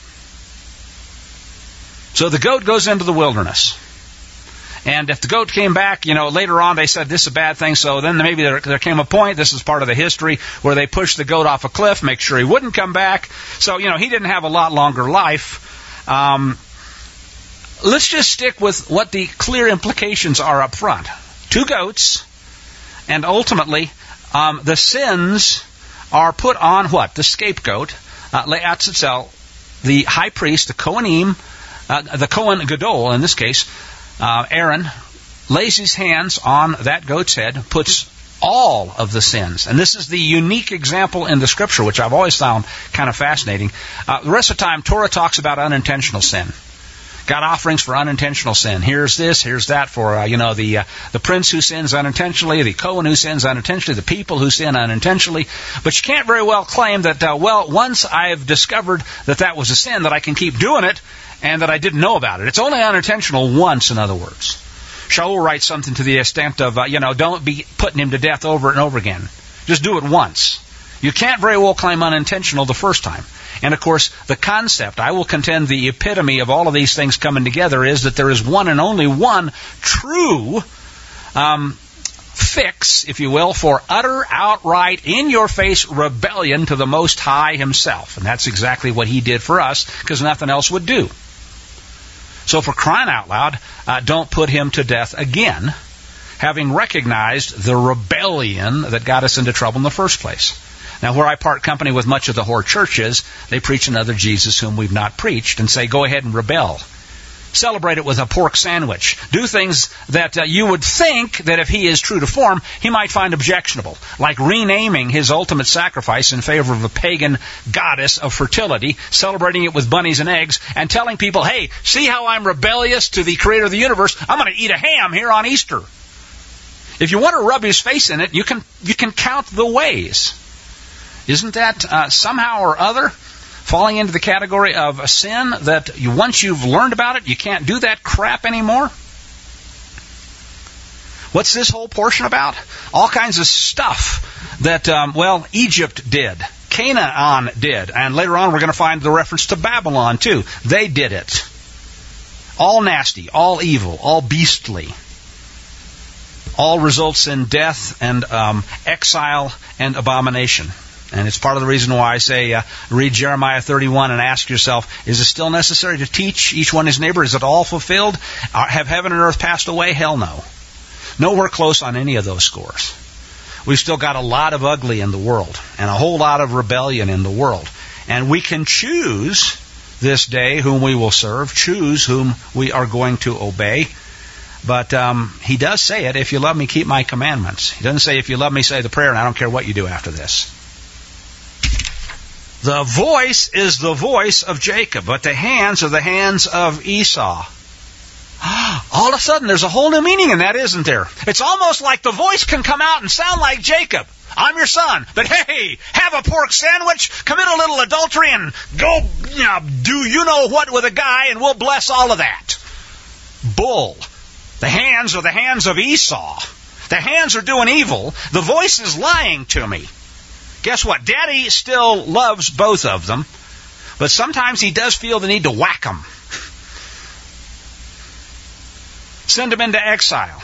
Speaker 1: So the goat goes into the wilderness. And if the goat came back, you know, later on they said this is a bad thing, so then maybe there, there came a point, this is part of the history, where they pushed the goat off a cliff, make sure he wouldn't come back. So, you know, he didn't have a lot longer life. Um, let's just stick with what the clear implications are up front. Two goats, and ultimately um, the sins are put on what? The scapegoat, uh, Le'atzazel, the high priest, the Kohanim, Uh, the Kohen Gadol, in this case, uh, Aaron, lays his hands on that goat's head, puts all of the sins. And this is the unique example in the Scripture, which I've always found kind of fascinating. Uh, the rest of the time, Torah talks about unintentional sin. Got offerings for unintentional sin. Here's this, here's that for, uh, you know, the uh, the prince who sins unintentionally, the Kohen who sins unintentionally, the people who sin unintentionally. But you can't very well claim that, uh, well, once I've discovered that that was a sin, that I can keep doing it, and that I didn't know about it. It's only unintentional once, in other words. Shaul writes something to the extent of, uh, you know, don't be putting him to death over and over again. Just do it once. You can't very well claim unintentional the first time. And, of course, the concept, I will contend the epitome of all of these things coming together is that there is one and only one true um, fix, if you will, for utter, outright, in-your-face rebellion to the Most High Himself. And that's exactly what He did for us, because nothing else would do. So for crying out loud, uh, don't put Him to death again, having recognized the rebellion that got us into trouble in the first place. Now, where I part company with much of the whore churches, they preach another Jesus whom we've not preached and say, go ahead and rebel. Celebrate it with a pork sandwich. Do things that uh, you would think that if he is true to form, he might find objectionable, like renaming his ultimate sacrifice in favor of a pagan goddess of fertility, celebrating it with bunnies and eggs, and telling people, hey, see how I'm rebellious to the creator of the universe? I'm going to eat a ham here on Easter. If you want to rub his face in it, you can you can count the ways. Isn't that uh, somehow or other falling into the category of a sin that you, once you've learned about it, you can't do that crap anymore? What's this whole portion about? All kinds of stuff that, um, well, Egypt did. Canaan did. And later on we're going to find the reference to Babylon too. They did it. All nasty, all evil, all beastly. All results in death and um, exile and abomination. And it's part of the reason why I say uh, read Jeremiah thirty-one and ask yourself, is it still necessary to teach each one his neighbor? Is it all fulfilled? Uh, have heaven and earth passed away? Hell no. Nowhere close on any of those scores. We've still got a lot of ugly in the world and a whole lot of rebellion in the world. And we can choose this day whom we will serve, choose whom we are going to obey. But um, he does say it, if you love me, keep my commandments. He doesn't say, if you love me, say the prayer, and I don't care what you do after this. The voice is the voice of Jacob, but the hands are the hands of Esau. All of a sudden, there's a whole new meaning in that, isn't there? It's almost like the voice can come out and sound like Jacob. I'm your son, but hey, have a pork sandwich, commit a little adultery, and go you know, do you know what with a guy, and we'll bless all of that. Bull. The hands are the hands of Esau. The hands are doing evil. The voice is lying to me. Guess what? Daddy still loves both of them, but sometimes he does feel the need to whack them. Send them into exile.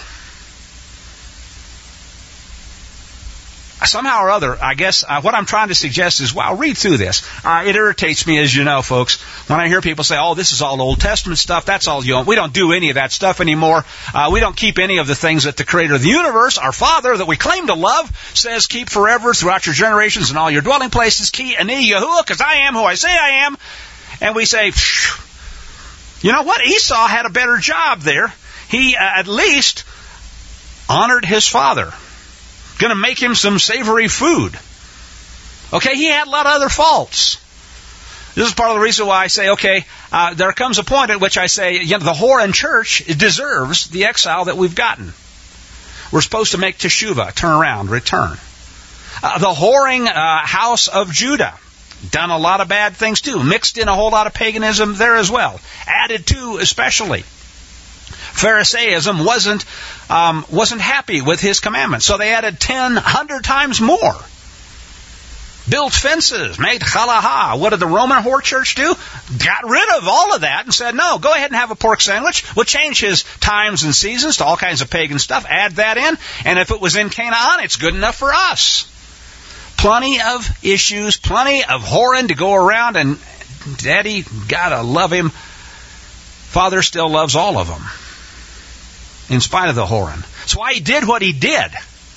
Speaker 1: Somehow or other, I guess uh, what I'm trying to suggest is, well, read through this. Uh, it irritates me, as you know, folks, when I hear people say, oh, this is all Old Testament stuff. That's all you want. We don't do any of that stuff anymore. Uh, we don't keep any of the things that the Creator of the universe, our Father, that we claim to love, says keep forever throughout your generations and all your dwelling places. Ki ani Yahuwah, because I am who I say I am. And we say, you know what? Esau had a better job there. He uh, at least honored his father. Going to make him some savory food. Okay, he had a lot of other faults. This is part of the reason why I say, okay, uh, there comes a point at which I say, you know, the Horan church deserves the exile that we've gotten. We're supposed to make teshuvah, turn around, return. Uh, the whoring uh, house of Judah, done a lot of bad things too, mixed in a whole lot of paganism there as well, added to especially. Pharisaism wasn't um, wasn't happy with his commandments, so they added ten, hundred times more. Built fences, made chalaha. What did the Roman whore church do? Got rid of all of that and said, no, go ahead and have a pork sandwich. We'll change his times and seasons to all kinds of pagan stuff. Add that in, and if it was in Canaan, it's good enough for us. Plenty of issues, plenty of whoring to go around, and Daddy, gotta love him. Father still loves all of them. In spite of the whoring. That's why he did what he did.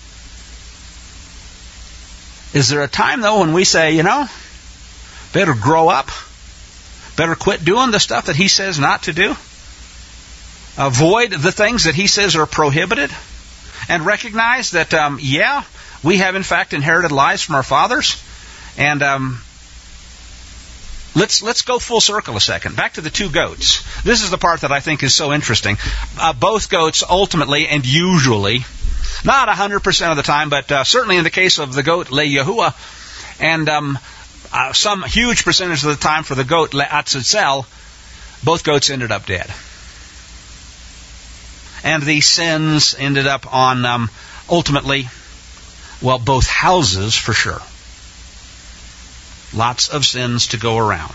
Speaker 1: Is there a time, though, when we say, you know, better grow up, better quit doing the stuff that he says not to do, avoid the things that he says are prohibited, and recognize that, um, yeah, we have, in fact, inherited lies from our fathers, and um, Let's let's go full circle a second. Back to the two goats. This is the part that I think is so interesting. Uh, both goats ultimately and usually, not one hundred percent of the time, but uh, certainly in the case of the goat Le Yahuwah, and um, uh, some huge percentage of the time for the goat Le Atzitzel, both goats ended up dead. And the sins ended up on, um, ultimately, well, both houses for sure. Lots of sins to go around.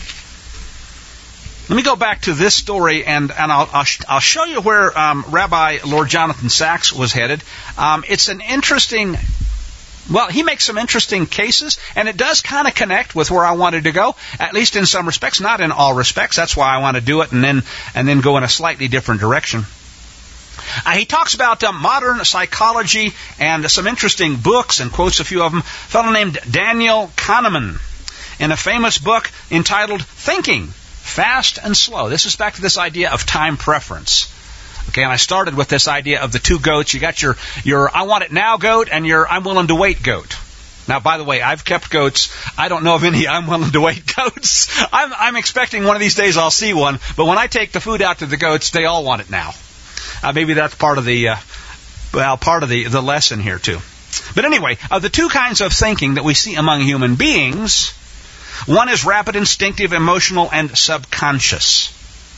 Speaker 1: Let me go back to this story, and, and I'll, I'll, I'll show you where um, Rabbi Lord Jonathan Sacks was headed. Um, it's an interesting, well, he makes some interesting cases, and it does kind of connect with where I wanted to go, at least in some respects, not in all respects. That's why I want to do it, and then and then go in a slightly different direction. Uh, he talks about uh, modern psychology and some interesting books, and quotes a few of them. A fellow named Daniel Kahneman in a famous book entitled Thinking, Fast and Slow. This is back to this idea of time preference. Okay, and I started with this idea of the two goats. You got your, your I want it now goat and your I'm willing to wait goat. Now, by the way, I've kept goats. I don't know of any I'm willing to wait goats. I'm, I'm expecting one of these days I'll see one, but when I take the food out to the goats, they all want it now. Uh, maybe that's part of the uh, well, part of the, the lesson here too. But anyway, of the two kinds of thinking that we see among human beings, one is rapid, instinctive, emotional, and subconscious.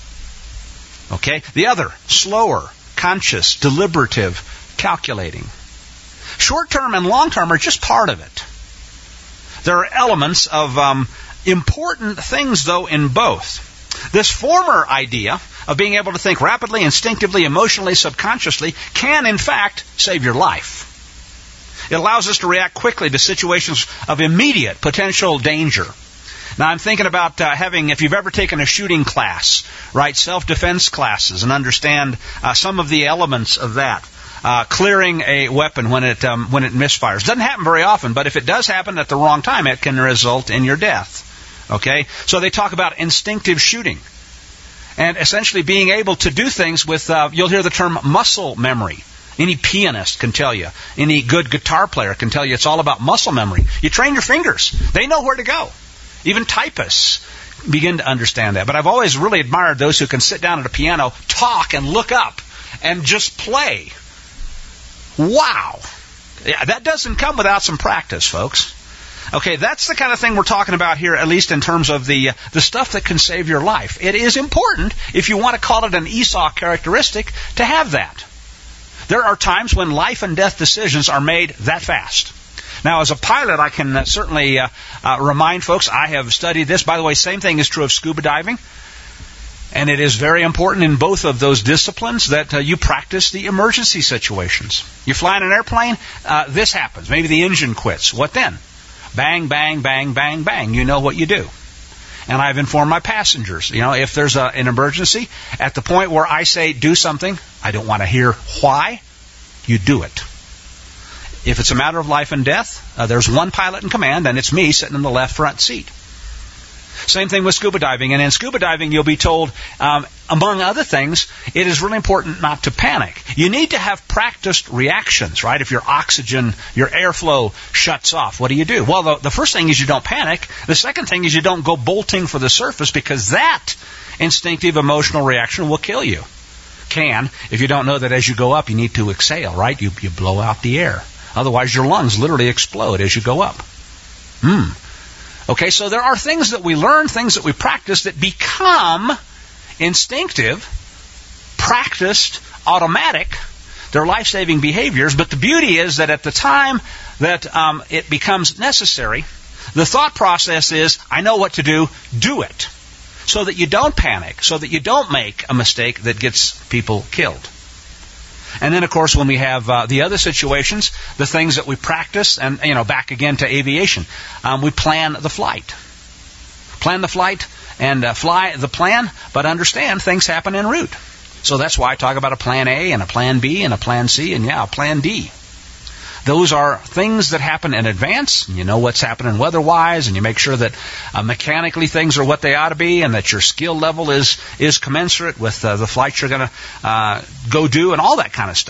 Speaker 1: Okay? The other, slower, conscious, deliberative, calculating. Short-term and long-term are just part of it. There are elements of um, important things, though, in both. This former idea of being able to think rapidly, instinctively, emotionally, subconsciously can, in fact, save your life. It allows us to react quickly to situations of immediate potential danger. Now, I'm thinking about uh, having, if you've ever taken a shooting class, right, self-defense classes, and understand uh, some of the elements of that. Uh, clearing a weapon when it um, when it misfires. Doesn't happen very often, but if it does happen at the wrong time, it can result in your death. Okay? So they talk about instinctive shooting. And essentially being able to do things with, uh, you'll hear the term muscle memory. Any pianist can tell you. Any good guitar player can tell you it's all about muscle memory. You train your fingers. They know where to go. Even typists begin to understand that. But I've always really admired those who can sit down at a piano, talk, and look up, and just play. Wow. Yeah, that doesn't come without some practice, folks. Okay, that's the kind of thing we're talking about here, at least in terms of the uh, the stuff that can save your life. It is important, if you want to call it an Esau characteristic, to have that. There are times when life and death decisions are made that fast. Now, as a pilot, I can uh, certainly uh, uh, remind folks, I have studied this. By the way, same thing is true of scuba diving. And it is very important in both of those disciplines that uh, you practice the emergency situations. You fly in an airplane, uh, this happens. Maybe the engine quits. What then? Bang, bang, bang, bang, bang. You know what you do. And I've informed my passengers, you know, if there's a, an emergency, at the point where I say do something, I don't want to hear why, you do it. If it's a matter of life and death, uh, there's one pilot in command, and it's me sitting in the left front seat. Same thing with scuba diving. And in scuba diving, you'll be told, um, among other things, it is really important not to panic. You need to have practiced reactions, right? If your oxygen, your airflow shuts off, what do you do? Well, the, the first thing is you don't panic. The second thing is you don't go bolting for the surface, because that instinctive emotional reaction will kill you. Can, if you don't know that as you go up, you need to exhale, right? You, you blow out the air. Otherwise, your lungs literally explode as you go up. Hmm. Okay, so there are things that we learn, things that we practice that become instinctive, practiced, automatic. They're life-saving behaviors, but the beauty is that at the time that um, it becomes necessary, the thought process is, I know what to do, do it. So that you don't panic, so that you don't make a mistake that gets people killed. And then, of course, when we have uh, the other situations, the things that we practice, and, you know, back again to aviation, um, we plan the flight. Plan the flight and uh, fly the plan, but understand things happen en route. So that's why I talk about a plan A and a plan B and a plan C and, yeah, a plan D. Those are things that happen in advance. You know what's happening weather-wise, and you make sure that uh, mechanically things are what they ought to be, and that your skill level is is commensurate with uh, the flight you're going to uh, go do, and all that kind of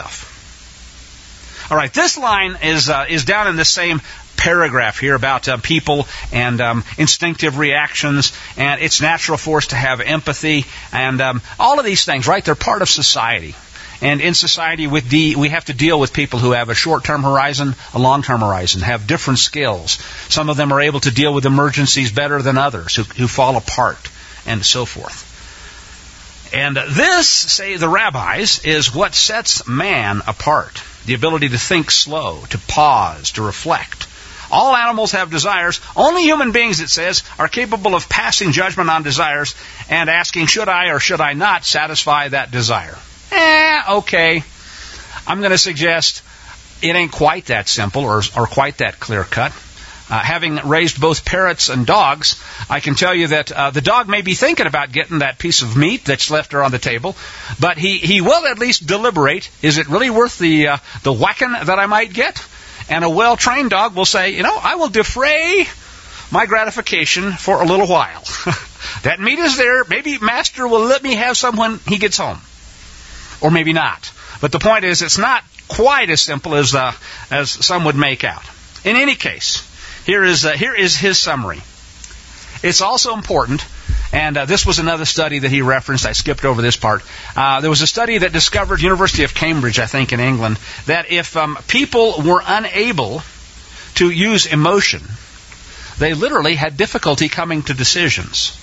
Speaker 1: stuff. All right, this line is uh, is down in the same paragraph here about uh, people and um, instinctive reactions, and it's natural for us to have empathy, and um, all of these things, right? They're part of society. And in society, with de- we have to deal with people who have a short-term horizon, a long-term horizon, have different skills. Some of them are able to deal with emergencies better than others, who, who fall apart, and so forth. And this, say the rabbis, is what sets man apart. The ability to think slow, to pause, to reflect. All animals have desires. Only human beings, it says, are capable of passing judgment on desires and asking, should I or should I not satisfy that desire? Eh, okay. I'm going to suggest it ain't quite that simple or, or quite that clear-cut. Uh, having raised both parrots and dogs, I can tell you that uh, the dog may be thinking about getting that piece of meat that's left her on the table, but he, he will at least deliberate, is it really worth the uh, the whacking that I might get? And a well-trained dog will say, you know, I will defray my gratification for a little while. That meat is there. Maybe master will let me have some when he gets home. Or maybe not. But the point is, it's not quite as simple as uh, as some would make out. In any case, here is uh, here is his summary. It's also important, And uh, this was another study that he referenced. I skipped over this part. Uh, there was a study that discovered, University of Cambridge, I think, in England, that if um, people were unable to use emotion, they literally had difficulty coming to decisions.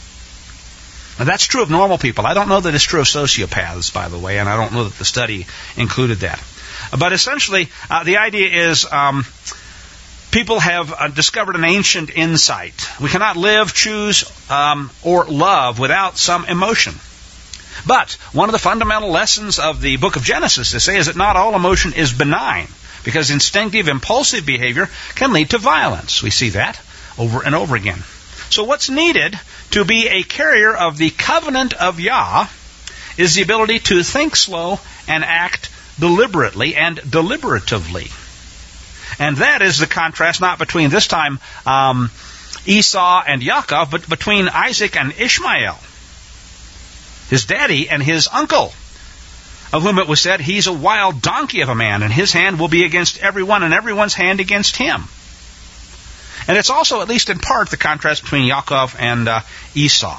Speaker 1: And that's true of normal people. I don't know that it's true of sociopaths, by the way, and I don't know that the study included that. But essentially, uh, the idea is um, people have uh, discovered an ancient insight. We cannot live, choose, um, or love without some emotion. But one of the fundamental lessons of the book of Genesis, they say, is that not all emotion is benign, because instinctive, impulsive behavior can lead to violence. We see that over and over again. So what's needed to be a carrier of the covenant of Yah is the ability to think slow and act deliberately and deliberatively. And that is the contrast not between this time um, Esau and Yaakov, but between Isaac and Ishmael, his daddy and his uncle, of whom it was said, he's a wild donkey of a man, and his hand will be against everyone, and everyone's hand against him. And it's also, at least in part, the contrast between Yaakov and uh, Esau.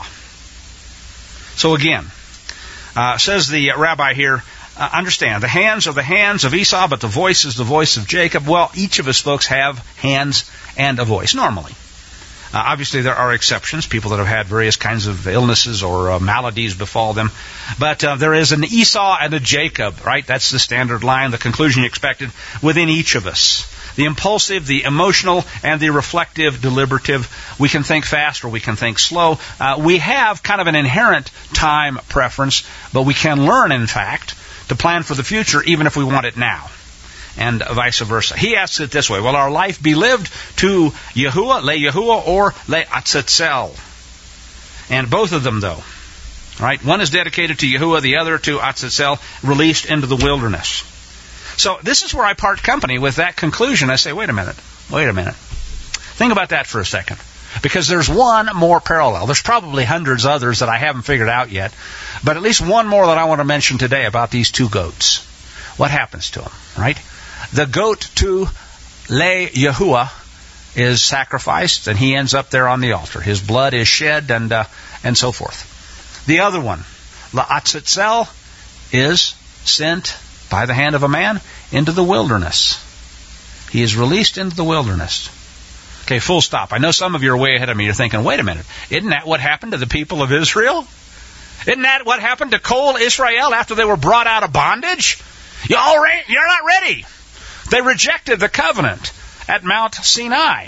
Speaker 1: So again, uh, says the rabbi here, uh, understand, the hands are the hands of Esau, but the voice is the voice of Jacob. Well, each of us folks have hands and a voice, normally. Uh, obviously, there are exceptions, people that have had various kinds of illnesses or uh, maladies befall them. But uh, there is an Esau and a Jacob, right? That's the standard line, the conclusion you expected within each of us. The impulsive, the emotional, and the reflective, deliberative. We can think fast or we can think slow. Uh, we have kind of an inherent time preference, but we can learn, in fact, to plan for the future even if we want it now. And vice versa. He asks it this way, will our life be lived to Yahuwah, Le Yahuwah, or Le Atzatzel? And both of them, though, right? One is dedicated to Yahuwah, the other to Atzatzel, released into the wilderness. So this is where I part company with that conclusion. I say, wait a minute, wait a minute. Think about that for a second. Because there's one more parallel. There's probably hundreds others that I haven't figured out yet. But at least one more that I want to mention today about these two goats. What happens to them, right? The goat to Le Yahuwah is sacrificed, and he ends up there on the altar. His blood is shed, and uh, and so forth. The other one, La Atzatzel, is sent by the hand of a man into the wilderness. He is released into the wilderness. Okay, full stop. I know some of you are way ahead of me. You're thinking, wait a minute, isn't that what happened to the people of Israel? Isn't that what happened to Kol Israel after they were brought out of bondage? You're not ready. They rejected the covenant at Mount Sinai.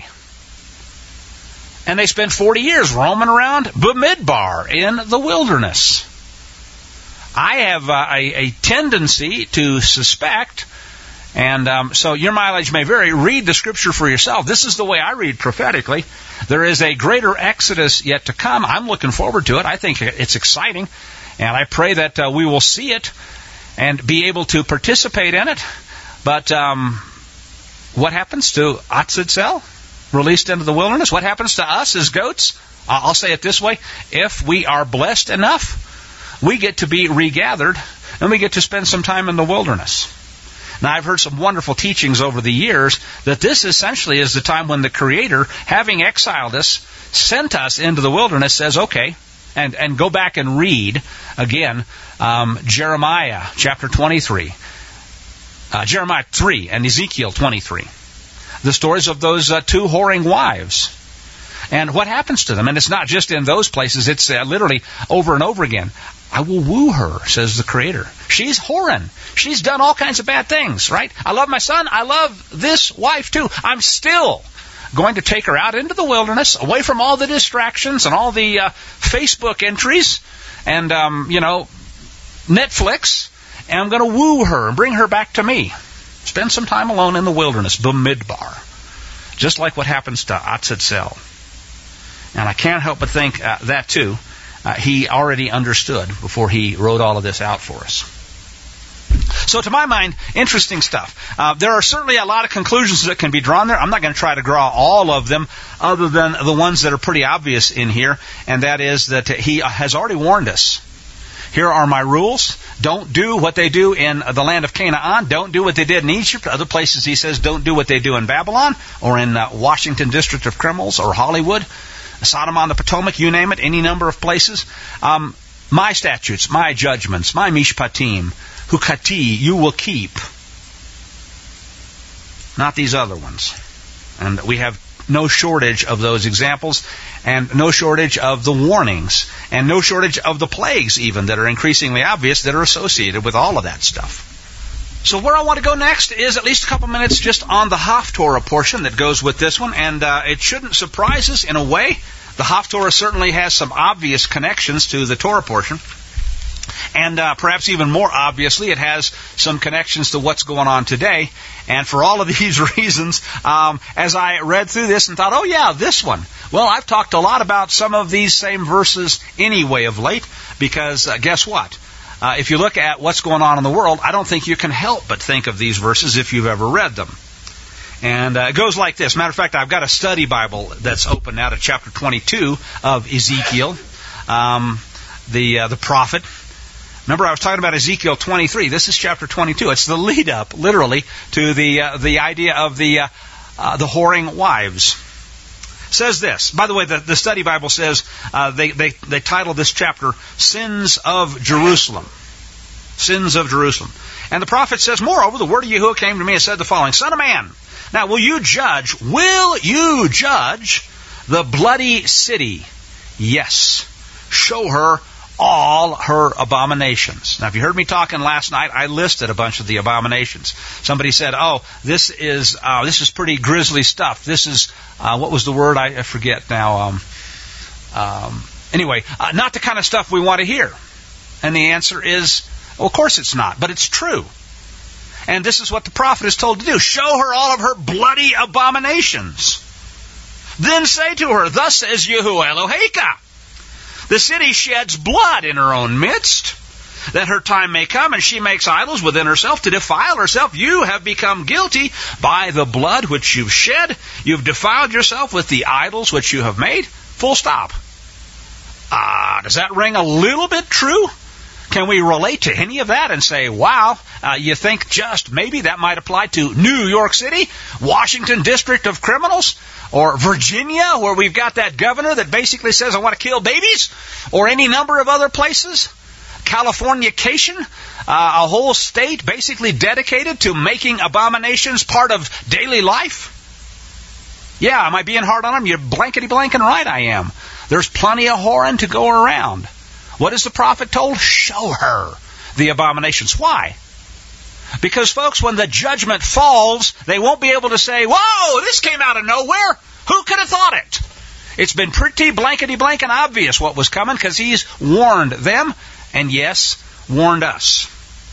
Speaker 1: And they spent forty years roaming around Bamidbar in the wilderness. I have uh, a, a tendency to suspect, and um, so your mileage may vary, read the Scripture for yourself. This is the way I read prophetically. There is a greater exodus yet to come. I'm looking forward to it. I think it's exciting, and I pray that uh, we will see it and be able to participate in it. But um, what happens to Atzatzel, released into the wilderness? What happens to us as goats? I'll say it this way. If we are blessed enough, we get to be regathered, and we get to spend some time in the wilderness. Now, I've heard some wonderful teachings over the years that this essentially is the time when the Creator, having exiled us, sent us into the wilderness, says, okay, and, and go back and read, again, um, Jeremiah chapter twenty-three. Uh, Jeremiah three and Ezekiel twenty-three. The stories of those uh, two whoring wives. And what happens to them? And it's not just in those places. It's uh, literally over and over again. I will woo her, says the Creator. She's whoring. She's done all kinds of bad things, right? I love my son. I love this wife too. I'm still going to take her out into the wilderness, away from all the distractions and all the uh, Facebook entries and, um, you know, Netflix. And I'm going to woo her and bring her back to me. Spend some time alone in the wilderness, Bamidbar. Just like what happens to Atzatzel. And I can't help but think uh, that too, uh, he already understood before he wrote all of this out for us. So to my mind, interesting stuff. Uh, there are certainly a lot of conclusions that can be drawn there. I'm not going to try to draw all of them other than the ones that are pretty obvious in here. And that is that he has already warned us. Here are my rules. Don't do what they do in the land of Canaan. Don't do what they did in Egypt. Other places he says don't do what they do in Babylon or in uh, Washington District of Criminals or Hollywood. Sodom on the Potomac, you name it, any number of places. Um, my statutes, my judgments, my mishpatim, hukati, you will keep. Not these other ones. And we have no shortage of those examples, and no shortage of the warnings, and no shortage of the plagues even that are increasingly obvious that are associated with all of that stuff. So where I want to go next is at least a couple minutes just on the Haftorah portion that goes with this one, and uh, it shouldn't surprise us in a way. The Haftorah certainly has some obvious connections to the Torah portion, and uh, perhaps even more obviously it has some connections to what's going on today. And for all of these reasons, um, as I read through this and thought, oh yeah, this one. Well, I've talked a lot about some of these same verses anyway of late, because uh, guess what? Uh, if you look at what's going on in the world, I don't think you can help but think of these verses if you've ever read them. And uh, it goes like this. Matter of fact, I've got a study Bible that's open now to chapter twenty-two of Ezekiel, um, the uh, the prophet. Remember, I was talking about Ezekiel twenty-three. This is chapter twenty-two. It's the lead up, literally, to the uh, the idea of the uh, uh, the whoring wives. It says this. By the way, the, the study Bible says uh, they they they title this chapter "Sins of Jerusalem." Sins of Jerusalem. And the prophet says, moreover, the word of Yahuwah came to me and said the following: Son of man, now will you judge? Will you judge the bloody city? Yes. Show her all her abominations. Now, if you heard me talking last night, I listed a bunch of the abominations. Somebody said, oh, this is uh, this is pretty grisly stuff. This is, uh, what was the word? I, I forget now. Um, um, anyway, uh, not the kind of stuff we want to hear. And the answer is, well, of course it's not, but it's true. And this is what the prophet is told to do. Show her all of her bloody abominations. Then say to her, thus says Yahuwah Eloheka, the city sheds blood in her own midst, that her time may come, and she makes idols within herself to defile herself. You have become guilty by the blood which you've shed. You've defiled yourself with the idols which you have made. Full stop. Ah, uh, does that ring a little bit true? Can we relate to any of that and say, wow, uh, you think just maybe that might apply to New York City, Washington District of Criminals, or Virginia, where we've got that governor that basically says, I want to kill babies, or any number of other places? Californication, uh, a whole state basically dedicated to making abominations part of daily life? Yeah, am I being hard on them? You're blankety-blanking right I am. There's plenty of whoring to go around. What is the prophet told? Show her the abominations. Why? Because, folks, when the judgment falls, they won't be able to say, whoa, this came out of nowhere. Who could have thought it? It's been pretty blankety-blank and obvious what was coming, because he's warned them, and yes, warned us.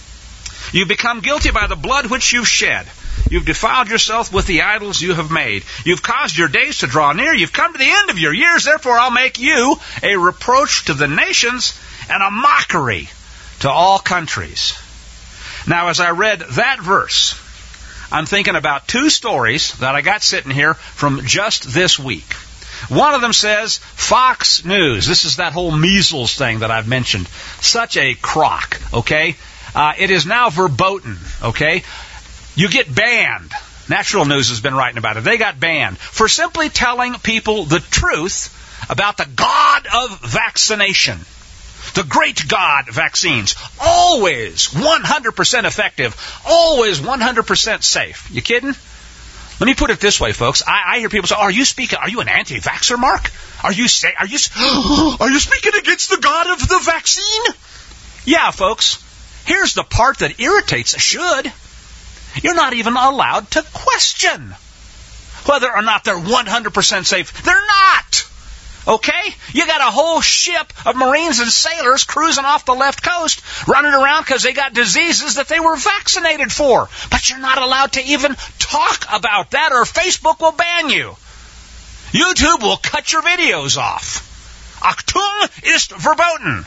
Speaker 1: You become guilty by the blood which you've shed. You've defiled yourself with the idols you have made. You've caused your days to draw near. You've come to the end of your years. Therefore, I'll make you a reproach to the nations and a mockery to all countries. Now, as I read that verse, I'm thinking about two stories that I got sitting here from just this week. One of them says, Fox News. This is that whole measles thing that I've mentioned. Such a crock, okay? Uh, it is now verboten, okay? You get banned. Natural News has been writing about it. They got banned for simply telling people the truth about the God of vaccination. The great God vaccines. Always one hundred percent effective. Always one hundred percent safe. You kidding? Let me put it this way, folks. I, I hear people say, "Are you speaking? Are you an anti-vaxxer, Mark? Are you say? Are you? Are you speaking against the God of the vaccine?" Yeah, folks. Here's the part that irritates. Should. You're not even allowed to question whether or not they're one hundred percent safe. They're not. Okay? You got a whole ship of Marines and sailors cruising off the left coast, running around because they got diseases that they were vaccinated for. But you're not allowed to even talk about that, or Facebook will ban you. YouTube will cut your videos off. Achtung ist verboten.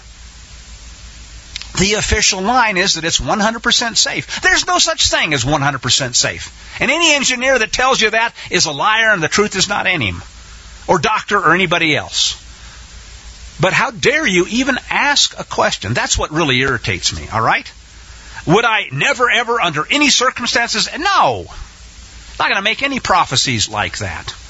Speaker 1: The official line is that it's one hundred percent safe. There's no such thing as one hundred percent safe. And any engineer that tells you that is a liar, and the truth is not in him. Or doctor or anybody else. But how dare you even ask a question? That's what really irritates me, all right? Would I never, ever, under any circumstances? No. I'm not going to make any prophecies like that.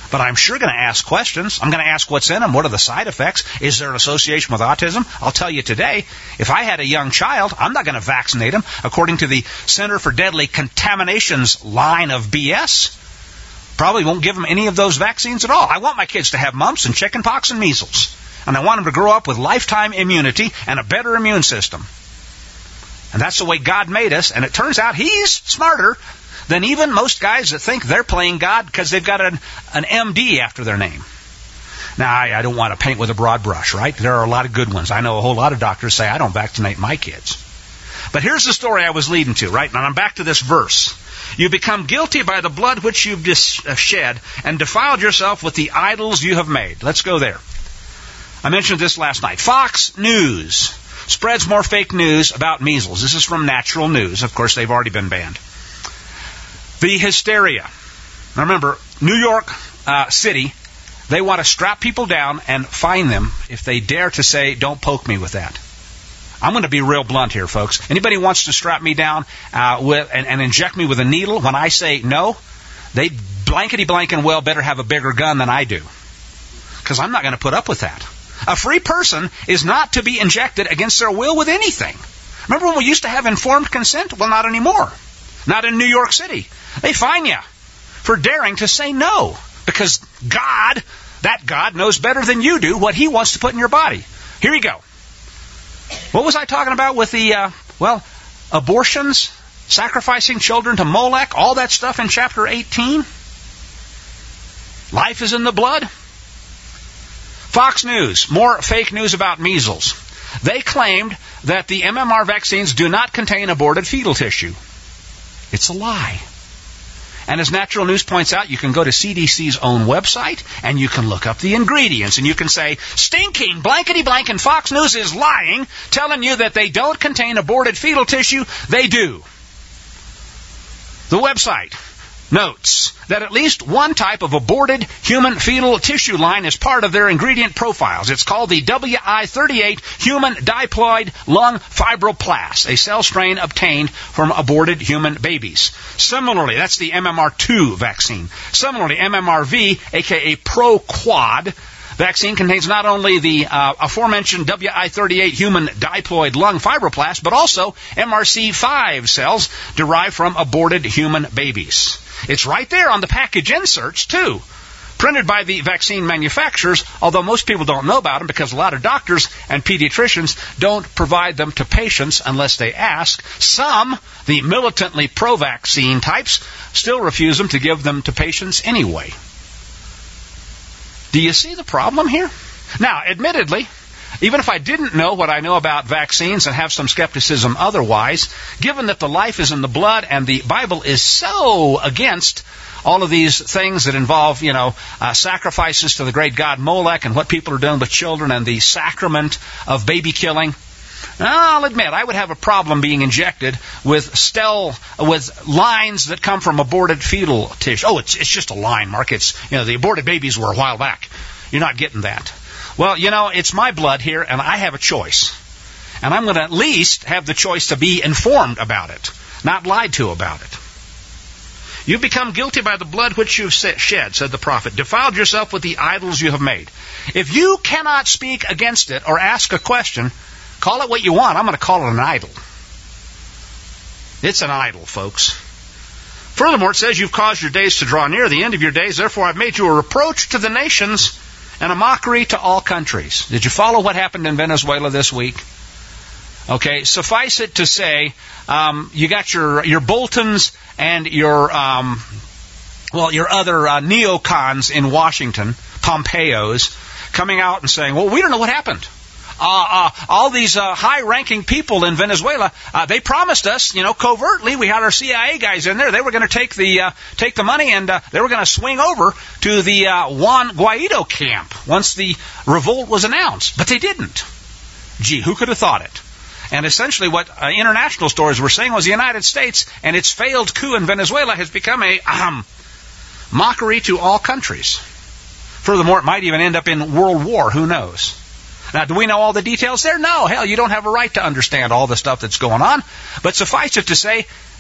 Speaker 2: But I'm sure going to ask questions. I'm going to ask what's in them. What are the side effects? Is there an association with autism? I'll tell you today, if I had a young child, I'm not going to vaccinate him according to the Center for Deadly Contamination's line of B S. Probably won't give them any of those vaccines at all. I want my kids to have mumps and chickenpox and measles. And I want them to grow up with lifetime immunity and a better immune system. And that's the way God made us. And it turns out He's smarter than even most guys that think they're playing God because they've got an, an M D after their name. Now, I, I don't want to paint with a broad brush, right? There are a lot of good ones. I know a whole lot of doctors say, I don't vaccinate my kids. But here's the story I was leading to, right? And I'm back to this verse. You become guilty by the blood which you've dis- uh, shed and defiled yourself with the idols you have made. Let's go there. I mentioned this last night. Fox News spreads more fake news about measles. This is from Natural News. Of course, they've already been banned. The hysteria. Now remember, New York uh, City, they want to strap people down and fine them if they dare to say, don't poke me with that. I'm going to be real blunt here, folks. Anybody wants to strap me down uh, with and, and inject me with a needle, when I say no, they blankety blank and well better have a bigger gun than I do. Because I'm not going to put up with that. A free person is not to be injected against their will with anything. Remember when we used to have informed consent? Well, not anymore. Not in New York City. They fine you for daring to say no. Because God, that God, knows better than you do what He wants to put in your body. Here you go. What was I talking about with the, uh, well, abortions, sacrificing children to Molech, all that stuff in chapter eighteen? Life is in the blood. Fox News, more fake news about measles. They claimed that the M M R vaccines do not contain aborted fetal tissue. It's a lie. And as Natural News points out, you can go to C D C's own website and you can look up the ingredients and you can say, stinking blankety blank, and Fox News is lying, telling you that they don't contain aborted fetal tissue. They do. The website notes that at least one type of aborted human fetal tissue line is part of their ingredient profiles. It's called the W I thirty-eight human diploid lung fibroblast, a cell strain obtained from aborted human babies. Similarly, that's the M M R two vaccine. Similarly, M M R V, aka ProQuad vaccine, contains not only the uh, aforementioned W I thirty-eight human diploid lung fibroblast, but also M R C five cells derived from aborted human babies. It's right there on the package inserts, too, printed by the vaccine manufacturers, although most people don't know about them because a lot of doctors and pediatricians don't provide them to patients unless they ask. Some, the militantly pro-vaccine types, still refuse them to give them to patients anyway. Do you see the problem here? Now, admittedly, even if I didn't know what I know about vaccines and have some skepticism otherwise, given that the life is in the blood and the Bible is so against all of these things that involve, you know, uh, sacrifices to the great god Molech and what people are doing with children and the sacrament of baby killing, I'll admit I would have a problem being injected with stel with lines that come from aborted fetal tissue. Oh, it's it's just a line, Mark. It's, you know, the aborted babies were a while back. You're not getting that. Well, you know, it's my blood here, and I have a choice. And I'm going to at least have the choice to be informed about it, not lied to about it. You become guilty by the blood which you've shed, said the prophet. Defiled yourself with the idols you have made. If you cannot speak against it or ask a question, call it what you want. I'm going to call it an idol. It's an idol, folks. Furthermore, it says you've caused your days to draw near, the end of your days. Therefore, I've made you a reproach to the nations and a mockery to all countries. Did you follow what happened in Venezuela this week? Okay, suffice it to say, um, you got your your Boltons and your um, well, your other uh, neocons in Washington, Pompeos, coming out and saying, "Well, we don't know what happened. Uh, uh, all these uh, high-ranking people in Venezuela, uh, they promised us, you know, covertly. We had our C I A guys in there. They were going to take the uh, take the money and uh, they were going to swing over to the uh, Juan Guaido camp once the revolt was announced, but they didn't. Gee, who could have thought it?" And essentially what uh, international stories were saying was the United States and its failed coup in Venezuela has become a um, mockery to all countries. Furthermore, it might even end up in world war. Who knows? Now, do we know all the details there? No. Hell, you don't have a right to understand all the stuff that's going on. But suffice it to say,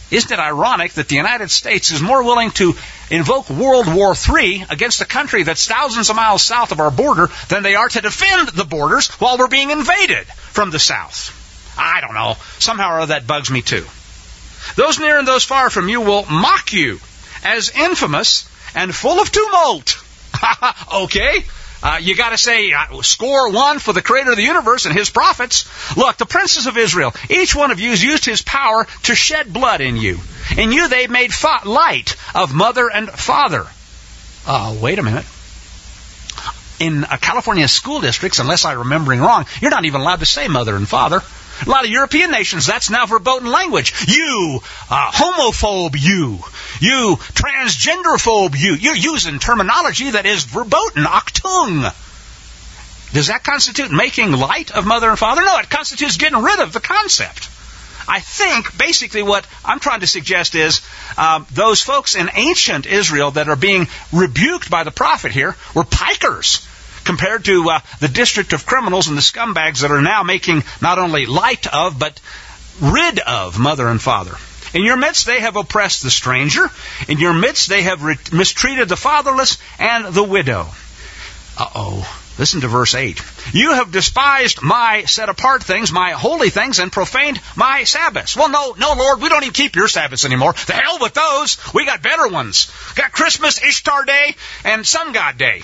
Speaker 2: Isn't it ironic that the United States is more willing to invoke World War Three against a country that's thousands of miles south of our border than they are to defend the borders while we're being invaded from the south? I don't know. Somehow or other that bugs me too. Those near and those far from you will mock you as infamous and full of tumult. Okay. Uh, you got to say, uh, score one for the creator of the universe and his prophets. Look, the princes of Israel, each one of you has used his power to shed blood in you. In you they've made fa- light of mother and father. Uh, wait a minute. In uh, California school districts, unless I'm remembering wrong, you're not even allowed to say mother and father. A lot of European nations, that's now verboten language. You, uh, homophobe, you. You, transgenderphobe, you. You're using terminology that is verboten, Achtung. Does that constitute making light of mother and father? No, it constitutes getting rid of the concept. I think basically what I'm trying to suggest is um, those folks in ancient Israel that are being rebuked by the prophet here were pikers compared to uh, the district of criminals and the scumbags that are now making not only light of, but rid of mother and father. In your midst they have oppressed the stranger. In your midst they have re- mistreated the fatherless and the widow. Uh-oh. Listen to verse eight. You have despised my set-apart things, my holy things, and profaned my Sabbaths. Well, no, no, Lord, we don't even keep your Sabbaths anymore. The hell with those. We got better ones. Got Christmas, Ishtar Day, and Sun God Day.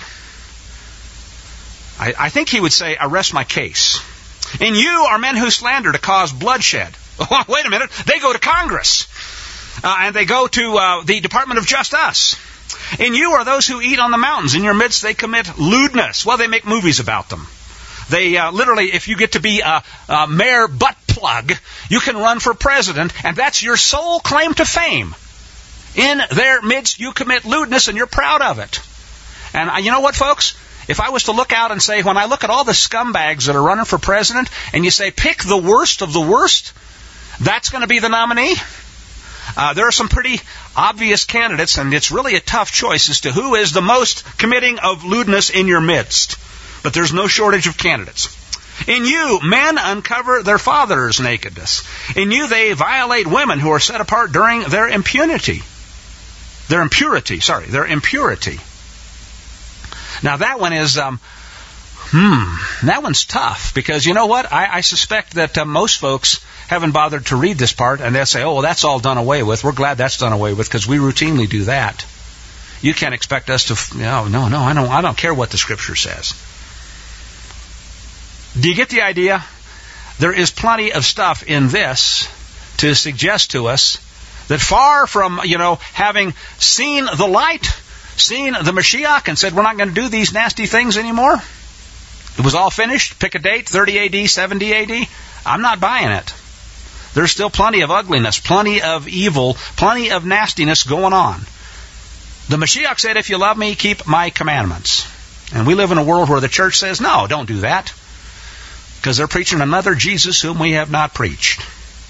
Speaker 2: I, I think he would say, I rest my case. In you are men who slander to cause bloodshed. Oh, wait a minute. They go to Congress. Uh, and they go to uh, the Department of Justice. In you are those who eat on the mountains. In your midst they commit lewdness. Well, they make movies about them. They uh, literally, if you get to be a, a mayor butt plug, you can run for president, and that's your sole claim to fame. In their midst you commit lewdness, and you're proud of it. And uh, you know what, folks? If I was to look out and say, when I look at all the scumbags that are running for president, and you say, pick the worst of the worst, that's going to be the nominee. Uh, there are some pretty obvious candidates, and it's really a tough choice as to who is the most committing of lewdness in your midst. But there's no shortage of candidates. In you, men uncover their father's nakedness. In you, they violate women who are set apart during their impunity. Their impurity, sorry, their impurity. Now that one is, um, hmm, that one's tough, because you know what? I, I suspect that uh, most folks haven't bothered to read this part, and they'll say, oh, well, that's all done away with. We're glad that's done away with, because we routinely do that. You can't expect us to, no, no, no, I don't, I don't care what the Scripture says. Do you get the idea? There is plenty of stuff in this to suggest to us that far from, you know, having seen the light, seen the Mashiach, and said, we're not going to do these nasty things anymore. It was all finished. Pick a date, thirty A D, seventy A D. I'm not buying it. There's still plenty of ugliness, plenty of evil, plenty of nastiness going on. The Mashiach said, if you love me, keep my commandments. And we live in a world where the church says, no, don't do that. Because they're preaching another Jesus whom we have not preached.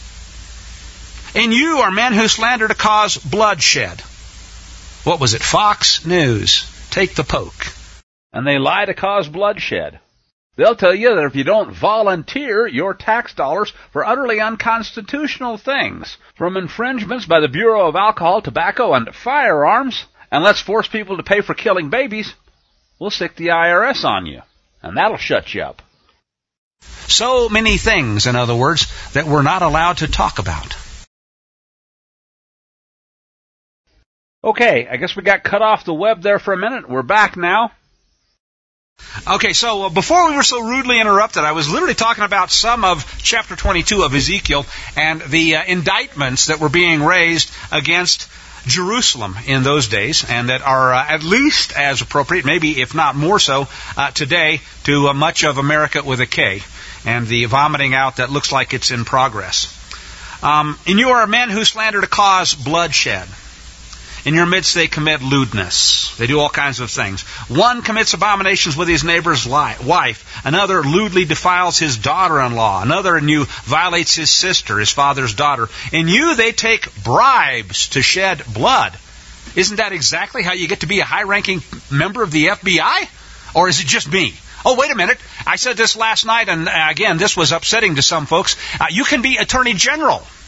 Speaker 2: In you are men who slander to cause bloodshed. What was it? Fox News. Take the poke.
Speaker 1: And they lie to cause bloodshed. They'll tell you that if you don't volunteer your tax dollars for utterly unconstitutional things, from infringements by the Bureau of Alcohol, Tobacco, and Firearms, and let's force people to pay for killing babies, we'll stick the I R S on you. And that'll shut you up.
Speaker 2: So many things, in other words, that we're not allowed to talk about.
Speaker 1: Okay, I guess we got cut off the web there for a minute. We're back now.
Speaker 2: Okay, so uh, before we were so rudely interrupted, I was literally talking about some of chapter twenty-two of Ezekiel and the uh, indictments that were being raised against Jerusalem in those days, and that are uh, at least as appropriate, maybe if not more so, uh, today to uh, much of America with a K, and the vomiting out that looks like it's in progress. Um, and you are men who slander to cause bloodshed. In your midst they commit lewdness. They do all kinds of things. One commits abominations with his neighbor's wife. Another lewdly defiles his daughter-in-law. Another in you violates his sister, his father's daughter. In you they take bribes to shed blood. Isn't that exactly how you get to be a high-ranking member of the F B I? Or is it just me? Oh, wait a minute. I said this last night, and uh, again, this was upsetting to some folks. Uh, you can be Attorney General.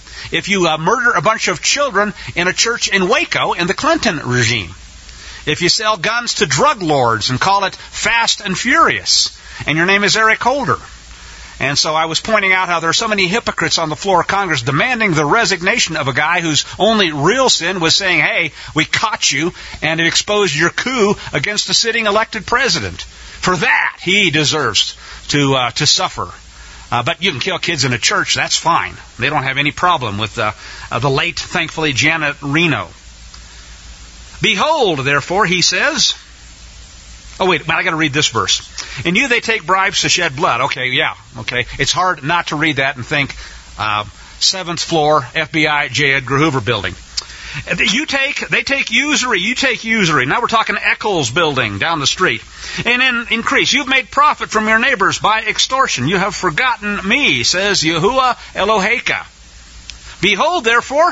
Speaker 2: If you uh, murder a bunch of children in a church in Waco in the Clinton regime. If you sell guns to drug lords and call it Fast and Furious, and your name is Eric Holder. And so I was pointing out how there are so many hypocrites on the floor of Congress demanding the resignation of a guy whose only real sin was saying, hey, we caught you, and it exposed your coup against the sitting elected president. For that, he deserves to uh, to suffer. Uh, but you can kill kids in a church, that's fine. They don't have any problem with uh, uh, the late, thankfully, Janet Reno. Behold, therefore, he says... Oh, wait, I got to read this verse. In you they take bribes to shed blood. Okay, yeah, okay. It's hard not to read that and think uh, seventh floor F B I J. Edgar Hoover building. You take, they take usury, you take usury. Now we're talking Eccles building down the street. And in increase, you've made profit from your neighbors by extortion. You have forgotten me, says Yahuwah Eloheka. Behold, therefore,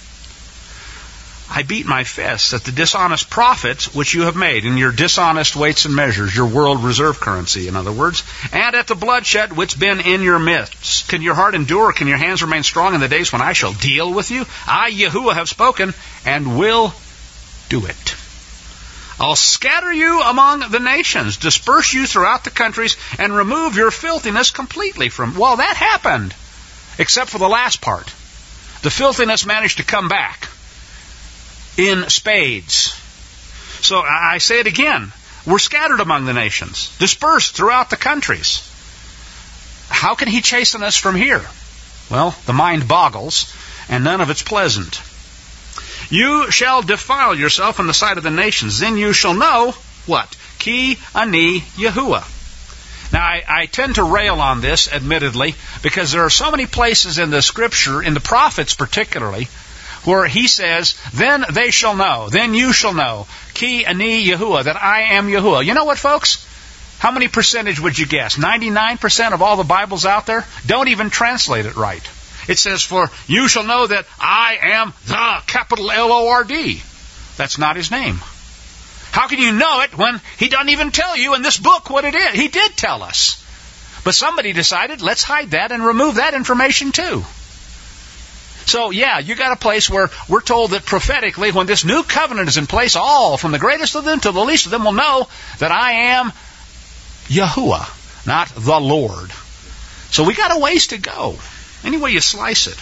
Speaker 2: I beat my fist at the dishonest profits which you have made in your dishonest weights and measures, your world reserve currency, in other words, and at the bloodshed which been in your midst. Can your heart endure? Can your hands remain strong in the days when I shall deal with you? I, Yahuwah, have spoken and will do it. I'll scatter you among the nations, disperse you throughout the countries, and remove your filthiness completely from... Well, that happened, except for the last part. The filthiness managed to come back in spades. So I say it again. We're scattered among the nations, dispersed throughout the countries. How can he chasten us from here? Well, the mind boggles, and none of it's pleasant. You shall defile yourself in the sight of the nations. Then you shall know, what? Ki ani Yahuwah. Now, I, I tend to rail on this, admittedly, because there are so many places in the Scripture, in the prophets particularly, where he says, then they shall know, then you shall know, Ki ani Yahuwah, that I am Yahuwah. You know what, folks? How many percentage would you guess? ninety-nine percent of all the Bibles out there don't even translate it right. It says, for you shall know that I am the capital L O R D. That's not his name. How can you know it when he doesn't even tell you in this book what it is? He did tell us. But somebody decided, let's hide that and remove that information too. So, yeah, you got a place where we're told that prophetically, when this new covenant is in place, all, from the greatest of them to the least of them, will know that I am Yahuwah, not the Lord. So we got a ways to go, any way you slice it.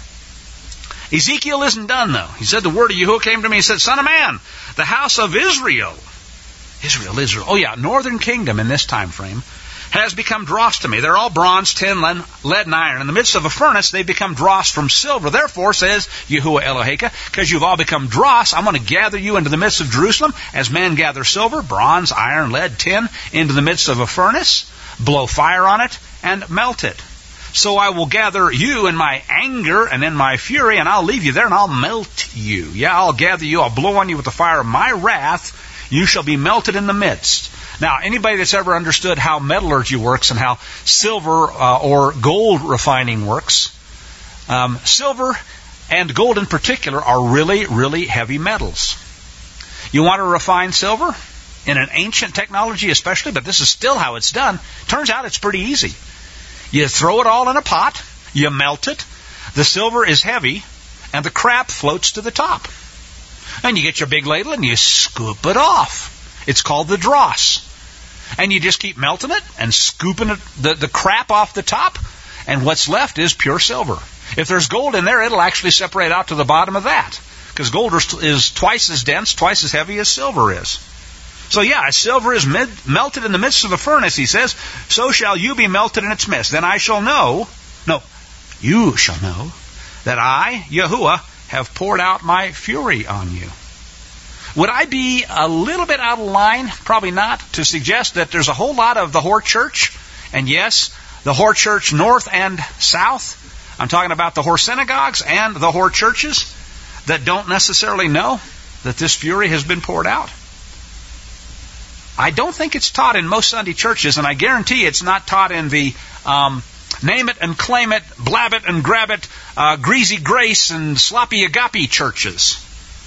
Speaker 2: Ezekiel isn't done, though. He said, the word of Yahuwah came to me and said, Son of man, the house of Israel, Israel, Israel, oh yeah, northern kingdom in this time frame, has become dross to me. They're all bronze, tin, lead, and iron. In the midst of a furnace, they become dross from silver. Therefore, says Yahuwah Eloheka, because you've all become dross, I'm going to gather you into the midst of Jerusalem as men gather silver, bronze, iron, lead, tin, into the midst of a furnace, blow fire on it, and melt it. So I will gather you in my anger and in my fury, and I'll leave you there, and I'll melt you. Yeah, I'll gather you, I'll blow on you with the fire of my wrath. You shall be melted in the midst. Now, anybody that's ever understood how metallurgy works and how silver uh, or gold refining works, um, silver and gold in particular are really, really heavy metals. You want to refine silver in an ancient technology especially, but this is still how it's done. Turns out it's pretty easy. You throw it all in a pot, you melt it, the silver is heavy, and the crap floats to the top. And you get your big ladle and you scoop it off. It's called the dross. And you just keep melting it and scooping it, the, the crap off the top, and what's left is pure silver. If there's gold in there, it'll actually separate out to the bottom of that, because gold is twice as dense, twice as heavy as silver is. So yeah, as silver is mid, melted in the midst of a furnace, he says, so shall you be melted in its midst. Then I shall know, no, you shall know, that I, Yahuwah, have poured out my fury on you. Would I be a little bit out of line? Probably not, to suggest that there's a whole lot of the Hor Church, and yes, the Hor Church north and south, I'm talking about the Hor synagogues and the Hor churches, that don't necessarily know that this fury has been poured out. I don't think it's taught in most Sunday churches, and I guarantee it's not taught in the um, name it and claim it, blab it and grab it, uh, greasy grace and sloppy agape churches.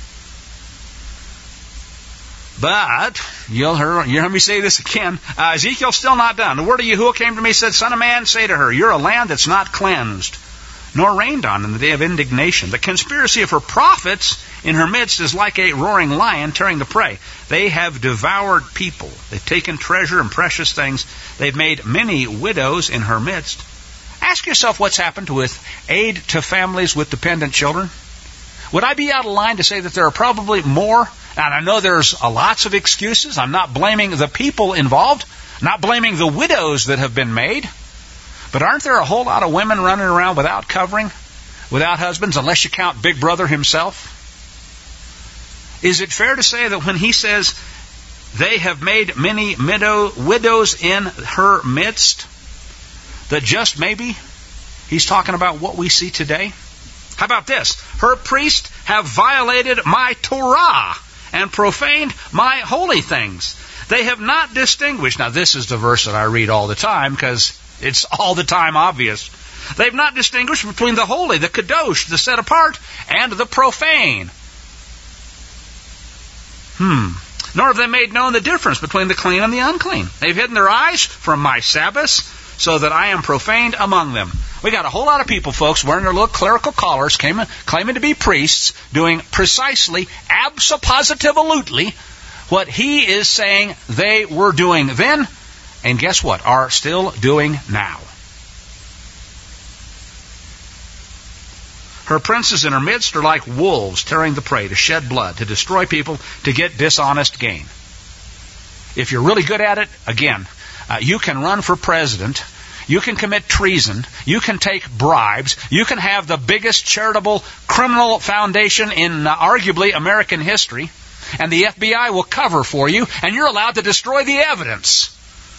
Speaker 2: But, you'll hear, you hear me say this again, uh, Ezekiel's still not done. The word of Yahuwah came to me and said, Son of man, say to her, you're a land that's not cleansed. nor rained on in the day of indignation. The conspiracy of her prophets in her midst is like a roaring lion tearing the prey. They have devoured people. They've taken treasure and precious things. They've made many widows in her midst. Ask yourself what's happened with aid to families with dependent children. Would I be out of line to say that there are probably more? And I know there's a lots of excuses. I'm not blaming the people involved, not blaming the widows that have been made. But aren't there a whole lot of women running around without covering, without husbands, unless you count Big Brother himself? Is it fair to say that when he says they have made many widow, widows in her midst, that just maybe he's talking about what we see today? How about this? Her priests have violated my Torah and profaned my holy things. They have not distinguished. Now this is the verse that I read all the time because it's all the time obvious. They've not distinguished between the holy, the kadosh, the set apart, and the profane. Hmm. Nor have they made known the difference between the clean and the unclean. They've hidden their eyes from my Sabbaths, so that I am profaned among them. We got a whole lot of people, folks, wearing their little clerical collars, claiming, claiming to be priests, doing precisely, abso-positively, what he is saying they were doing then, and guess what? Are still doing now. Her princes in her midst are like wolves tearing the prey, to shed blood, to destroy people, to get dishonest gain. If you're really good at it, again, uh, you can run for president, you can commit treason, you can take bribes, you can have the biggest charitable criminal foundation in uh, arguably American history, and the F B I will cover for you, and you're allowed to destroy the evidence.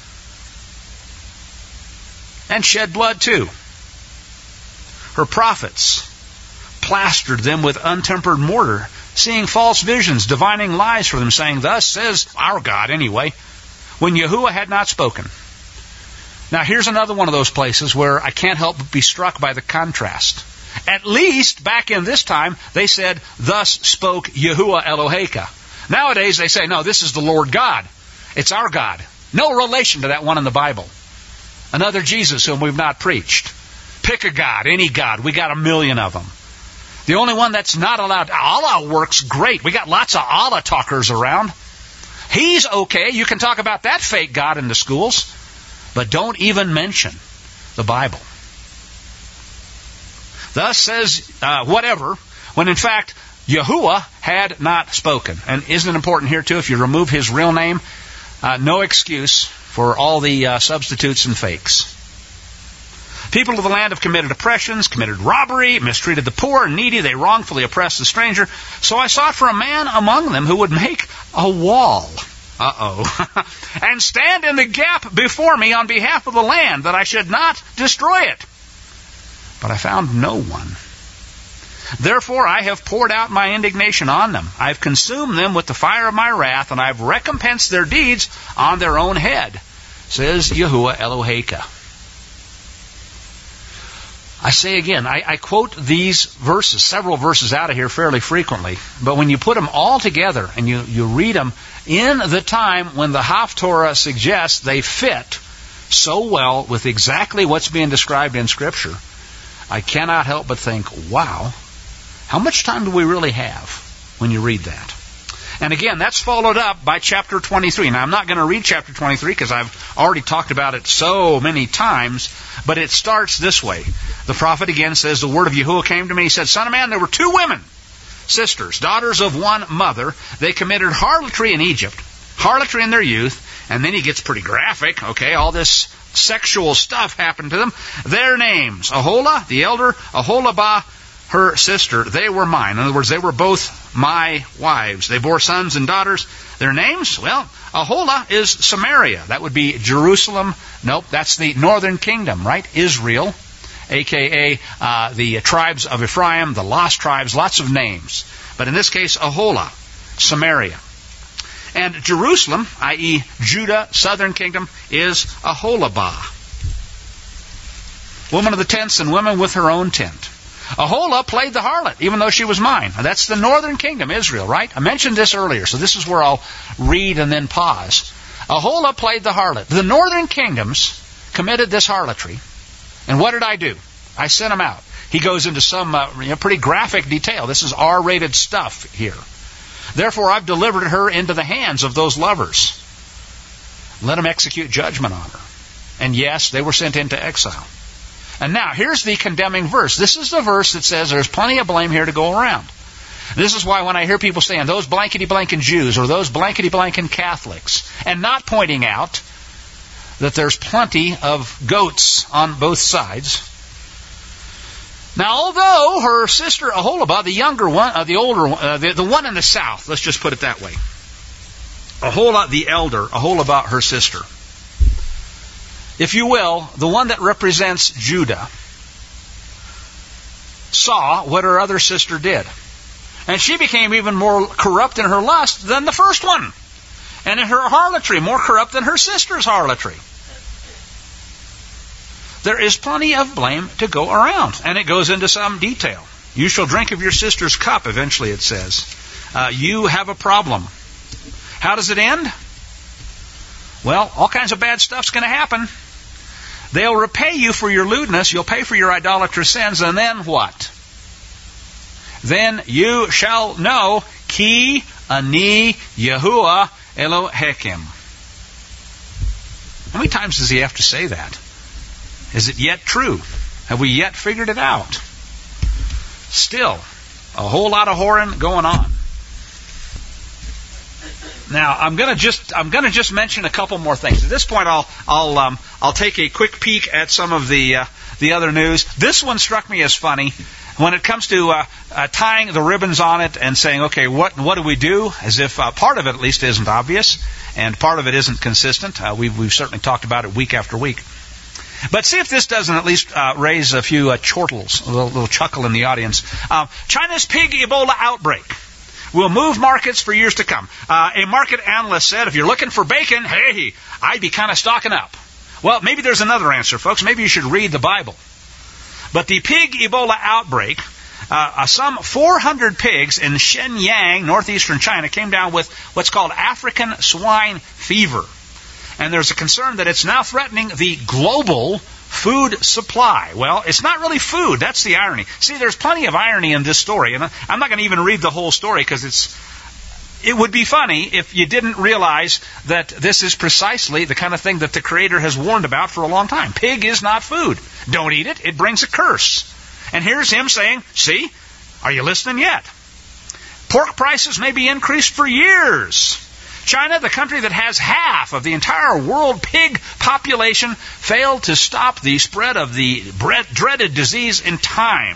Speaker 2: And shed blood too. Her prophets plastered them with untempered mortar, seeing false visions, divining lies for them, saying, "Thus says our God," anyway, when Yahuwah had not spoken. Now here's another one of those places where I can't help but be struck by the contrast. At least back in this time, they said, "Thus spoke Yahuwah Eloheka." Nowadays they say, "No, this is the Lord God. It's our God." No relation to that one in the Bible. Another Jesus whom we've not preached. Pick a God, any God. We got a million of them. The only one that's not allowed, Allah works great. We got lots of Allah talkers around. He's okay. You can talk about that fake God in the schools. But don't even mention the Bible. Thus says uh, whatever, when in fact Yahuwah had not spoken. And isn't it important here too, if you remove his real name, uh, no excuse for all the uh, substitutes and fakes. People of the land have committed oppressions, committed robbery, mistreated the poor and needy. They wrongfully oppressed the stranger. So I sought for a man among them who would make a wall. Uh-oh. And stand in the gap before me on behalf of the land, that I should not destroy it. But I found no one. Therefore I have poured out my indignation on them. I have consumed them with the fire of my wrath, and I have recompensed their deeds on their own head, says Yahuwah Eloheka. I say again, I, I quote these verses, several verses out of here fairly frequently, but when you put them all together and you, you read them in the time when the Haftorah suggests they fit so well with exactly what's being described in Scripture, I cannot help but think, wow, how much time do we really have when you read that? And again, that's followed up by chapter twenty-three. Now, I'm not going to read chapter twenty-three because I've already talked about it so many times, but it starts this way. The prophet again says, the word of Yahuwah came to me. He said, "Son of man, there were two women, sisters, daughters of one mother. They committed harlotry in Egypt, harlotry in their youth." And then he gets pretty graphic. Okay, all this sexual stuff happened to them. Their names, Aholah, the elder, Aholabah, her sister, they were mine. In other words, they were both my wives. They bore sons and daughters. Their names? Well, Aholah is Samaria. That would be Jerusalem. Nope, that's the northern kingdom, right? Israel, a k a Uh, the tribes of Ephraim, the lost tribes, lots of names. But in this case, Aholah, Samaria. And Jerusalem, that is. Judah, southern kingdom, is Aholabah. Woman of the tents and women with her own tent. Aholah played the harlot, even though she was mine. Now, that's the northern kingdom, Israel, right? I mentioned this earlier, so this is where I'll read and then pause. Aholah played the harlot. The northern kingdoms committed this harlotry. And what did I do? I sent them out. he goes into some uh, you know, pretty graphic detail. This is R-rated stuff here. Therefore, I've delivered her into the hands of those lovers. Let them execute judgment on her. And yes, they were sent into exile. And now, here's the condemning verse. This is the verse that says there's plenty of blame here to go around. This is why when I hear people saying, those blankety-blanking Jews or those blankety-blanking Catholics, and not pointing out that there's plenty of goats on both sides. Now, although her sister Aholibah, the younger one, uh, the older one, uh, the, the one in the south, let's just put it that way, Aholah the elder, Aholibah her sister, if you will, the one that represents Judah, saw what her other sister did. And she became even more corrupt in her lust than the first one. And in her harlotry, more corrupt than her sister's harlotry. There is plenty of blame to go around. And it goes into some detail. You shall drink of your sister's cup, eventually it says. Uh, you have a problem. How does it end? Well, all kinds of bad stuff's going to happen. They'll repay you for your lewdness. You'll pay for your idolatrous sins. And then what? Then you shall know Ki Ani Yahuwah Elohechem. How many times does he have to say that? Is it yet true? Have we yet figured it out? Still, a whole lot of whoring going on. Now, I'm going to just I'm going to just mention a couple more things. At this point, I'll I'll um, I'll take a quick peek at some of the uh, the other news. This one struck me as funny. When it comes to uh, uh, tying the ribbons on it and saying, okay, what what do we do? As if uh, part of it at least isn't obvious, and part of it isn't consistent. Uh, we've, we've certainly talked about it week after week. But see if this doesn't at least uh, raise a few uh, chortles, a little, little chuckle in the audience. Uh, China's pig Ebola outbreak will move markets for years to come. Uh, a market analyst said, if you're looking for bacon, hey, I'd be kind of stocking up. Well, maybe there's another answer, folks. Maybe you should read the Bible. But the pig Ebola outbreak, uh, some four hundred pigs in Shenyang, northeastern China, came down with what's called African swine fever. And there's a concern that it's now threatening the global food supply. Well, it's not really food. That's the irony. See, there's plenty of irony in this story. And I'm not going to even read the whole story because it's it would be funny if you didn't realize that this is precisely the kind of thing that the Creator has warned about for a long time. Pig is not food. Don't eat it. It brings a curse. And here's him saying, see, are you listening yet? Pork prices may be increased for years. China, the country that has half of the entire world pig population, failed to stop the spread of the dreaded disease in time.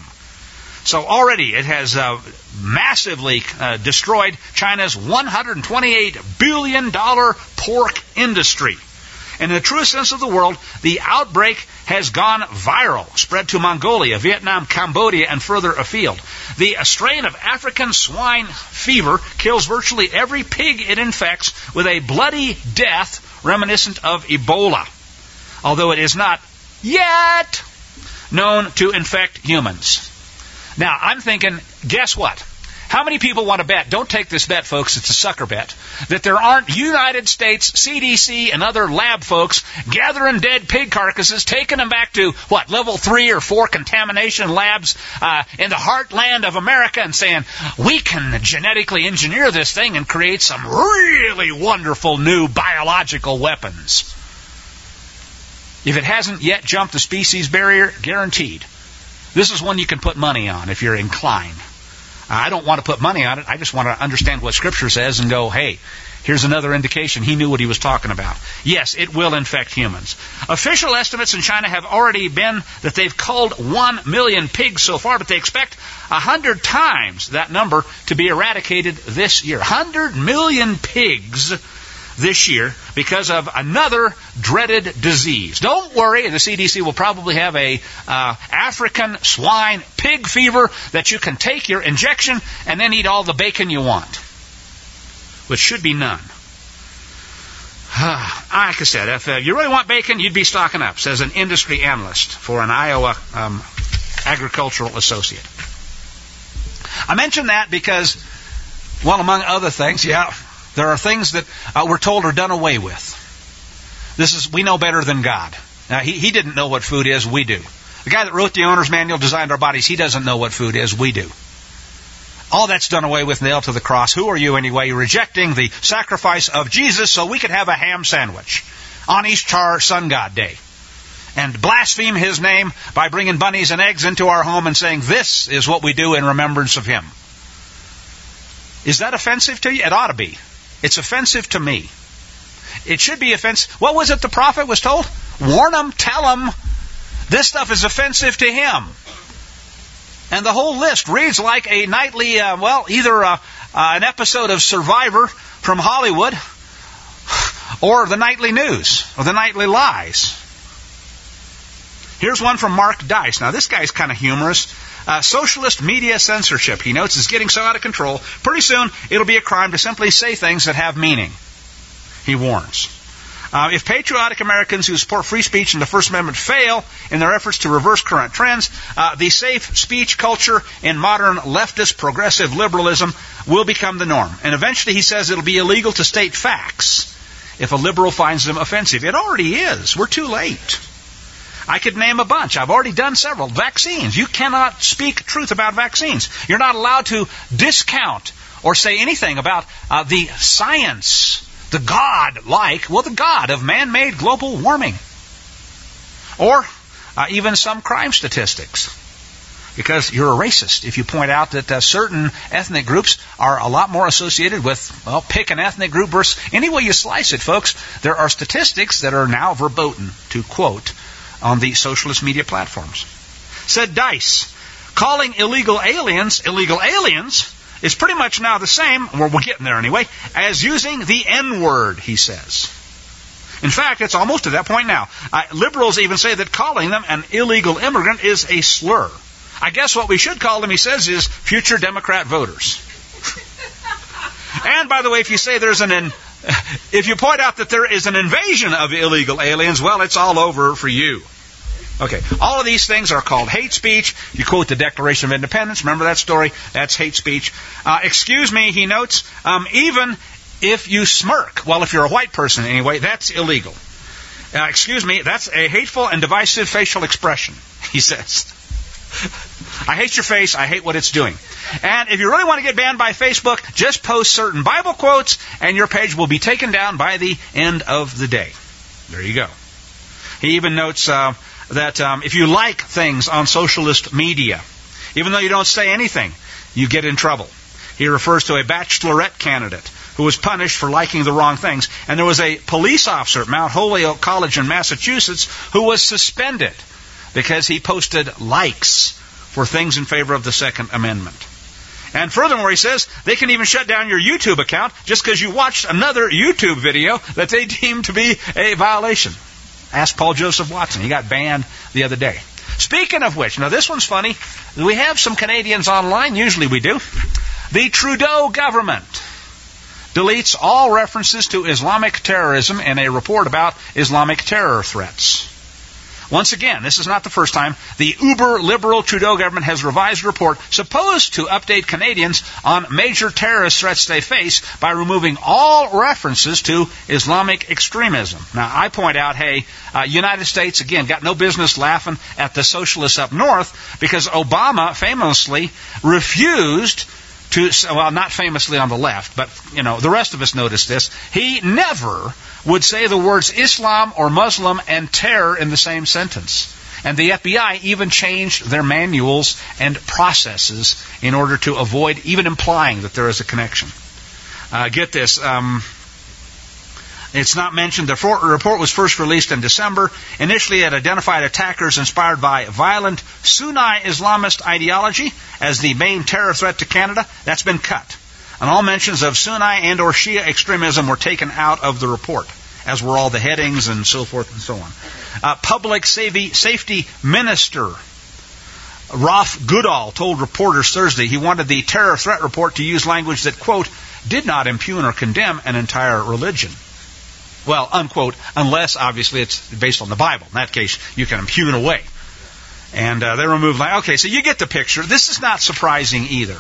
Speaker 2: So already it has uh, massively uh, destroyed China's one hundred twenty-eight billion dollars pork industry. And in the truest sense of the word, the outbreak has gone viral, spread to Mongolia, Vietnam, Cambodia, and further afield. The strain of African swine fever kills virtually every pig it infects with a bloody death reminiscent of Ebola, although it is not yet known to infect humans. Now, I'm thinking, guess what? How many people want to bet? Don't take this bet, folks. It's a sucker bet. That there aren't United States C D C and other lab folks gathering dead pig carcasses, taking them back to, what, level three or four contamination labs uh, in the heartland of America and saying, we can genetically engineer this thing and create some really wonderful new biological weapons. If it hasn't yet jumped the species barrier, guaranteed. This is one you can put money on if you're inclined. I don't want to put money on it. I just want to understand what Scripture says and go, hey, here's another indication he knew what he was talking about. Yes, it will infect humans. Official estimates in China have already been that they've culled one million pigs so far, but they expect one hundred times that number to be eradicated this year. one hundred million pigs this year because of another dreaded disease. Don't worry, the C D C will probably have a uh, African swine pig fever that you can take your injection and then eat all the bacon you want, which should be none. Like I said, if uh, you really want bacon, you'd be stocking up, says an industry analyst for an Iowa um, agricultural associate. I mention that because, well, among other things, yeah, there are things that uh, we're told are done away with. This is, we know better than God. Now, he, he didn't know what food is, we do. The guy that wrote the owner's manual, designed our bodies, he doesn't know what food is. We do. All that's done away with, nailed to the cross. Who are you anyway? You're rejecting the sacrifice of Jesus so we could have a ham sandwich on Ishtar Sun God Day. And blaspheme His name by bringing bunnies and eggs into our home and saying, this is what we do in remembrance of Him. Is that offensive to you? It ought to be. It's offensive to me. It should be offensive. What was it the prophet was told? Warn them, tell them, this stuff is offensive to Him. And the whole list reads like a nightly, uh, well, either uh, uh, an episode of Survivor from Hollywood or the nightly news or the nightly lies. Here's one from Mark Dice. Now, this guy's kind of humorous. Uh, socialist media censorship, he notes, is getting so out of control. Pretty soon, it'll be a crime to simply say things that have meaning. He warns. Uh, if patriotic Americans who support free speech and the First Amendment fail in their efforts to reverse current trends, uh, the safe speech culture in modern leftist progressive liberalism will become the norm. And eventually, he says, it'll be illegal to state facts if a liberal finds them offensive. It already is. We're too late. I could name a bunch. I've already done several. Vaccines. You cannot speak truth about vaccines. You're not allowed to discount or say anything about uh, the science, the God-like, well, the God of man-made global warming. Or uh, even some crime statistics. Because you're a racist if you point out that uh, certain ethnic groups are a lot more associated with, well, pick an ethnic group versus any way you slice it, folks. There are statistics that are now verboten, to quote, on the socialist media platforms. Said Dice, calling illegal aliens illegal aliens is pretty much now the same, well, we're getting there anyway, as using the N-word, he says. In fact, it's almost to that point now. Uh, liberals even say that calling them an illegal immigrant is a slur. I guess what we should call them, he says, is future Democrat voters. And by the way, if you say there's an in, if you point out that there is an invasion of illegal aliens, well, it's all over for you. Okay, all of these things are called hate speech. You quote the Declaration of Independence. Remember that story? That's hate speech. Uh, excuse me, he notes, um, even if you smirk, well, if you're a white person anyway, that's illegal. Uh, excuse me, that's a hateful and divisive facial expression, he says. I hate your face. I hate what it's doing. And if you really want to get banned by Facebook, just post certain Bible quotes and your page will be taken down by the end of the day. There you go. He even notes uh, that um, if you like things on socialist media, even though you don't say anything, you get in trouble. He refers to a bachelorette candidate who was punished for liking the wrong things. And there was a police officer at Mount Holyoke College in Massachusetts who was suspended because he posted likes for things in favor of the Second Amendment. And furthermore, he says, they can even shut down your YouTube account just because you watched another YouTube video that they deem to be a violation. Ask Paul Joseph Watson. He got banned the other day. Speaking of which, now this one's funny. We have some Canadians online. Usually we do. The Trudeau government deletes all references to Islamic terrorism in a report about Islamic terror threats. Once again, this is not the first time, the uber-liberal Trudeau government has revised a report supposed to update Canadians on major terrorist threats they face by removing all references to Islamic extremism. Now, I point out, hey, uh, United States, again, got no business laughing at the socialists up north because Obama famously refused to, well, not famously on the left, but, you know, the rest of us noticed this. He never would say the words Islam or Muslim and terror in the same sentence. And the F B I even changed their manuals and processes in order to avoid even implying that there is a connection. Uh, get this. Um, it's not mentioned. The report was first released in December. Initially, it identified attackers inspired by violent Sunni Islamist ideology as the main terror threat to Canada. That's been cut. And all mentions of Sunni and or Shia extremism were taken out of the report, as were all the headings and so forth and so on. Uh, Public Safety Minister Rauf Goodall told reporters Thursday he wanted the terror threat report to use language that, quote, did not impugn or condemn an entire religion. Well, unquote, unless, obviously, it's based on the Bible. In that case, you can impugn away. And uh, they removed, like, okay, so you get the picture. This is not surprising either.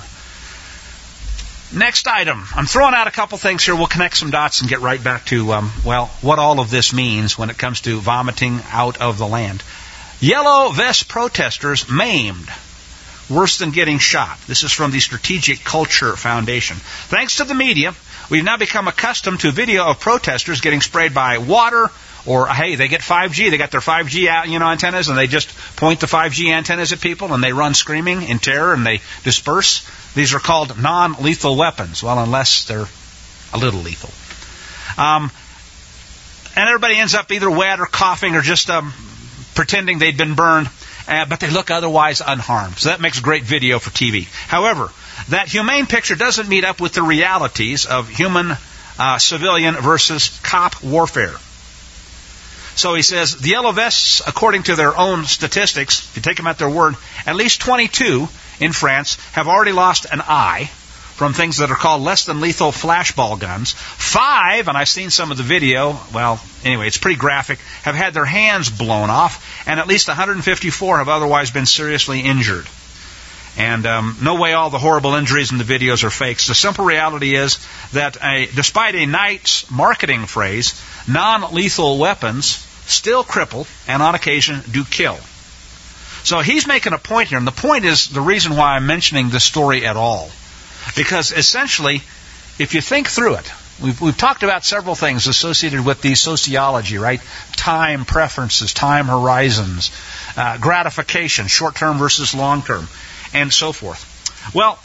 Speaker 2: Next item. I'm throwing out a couple things here. We'll connect some dots and get right back to, um, well, what all of this means when it comes to vomiting out of the land. Yellow vest protesters maimed. Worse than getting shot. This is from the Strategic Culture Foundation. Thanks to the media, we've now become accustomed to video of protesters getting sprayed by water, or, hey, they get five G. They got their five G you know, antennas, and they just point the five G antennas at people, and they run screaming in terror, and they disperse. These are called non-lethal weapons. Well, unless they're a little lethal. Um, and everybody ends up either wet or coughing or just um, pretending they'd been burned. Uh, but they look otherwise unharmed. So that makes great video for T V. However, that humane picture doesn't meet up with the realities of human uh, civilian versus cop warfare. So he says, the yellow vests, according to their own statistics, if you take them at their word, at least twenty-two in France have already lost an eye from things that are called less than lethal flashball guns. Five, and I've seen some of the video, well, anyway, it's pretty graphic, have had their hands blown off, and at least one hundred fifty-four have otherwise been seriously injured. And um, no way all the horrible injuries in the videos are fakes. The simple reality is that a, despite a nice marketing phrase, non-lethal weapons still cripple and on occasion do kill. So he's making a point here, and the point is the reason why I'm mentioning this story at all. Because essentially, if you think through it, we've, we've talked about several things associated with the sociology, right? Time preferences, time horizons, uh, gratification, short-term versus long-term, and so forth. Well,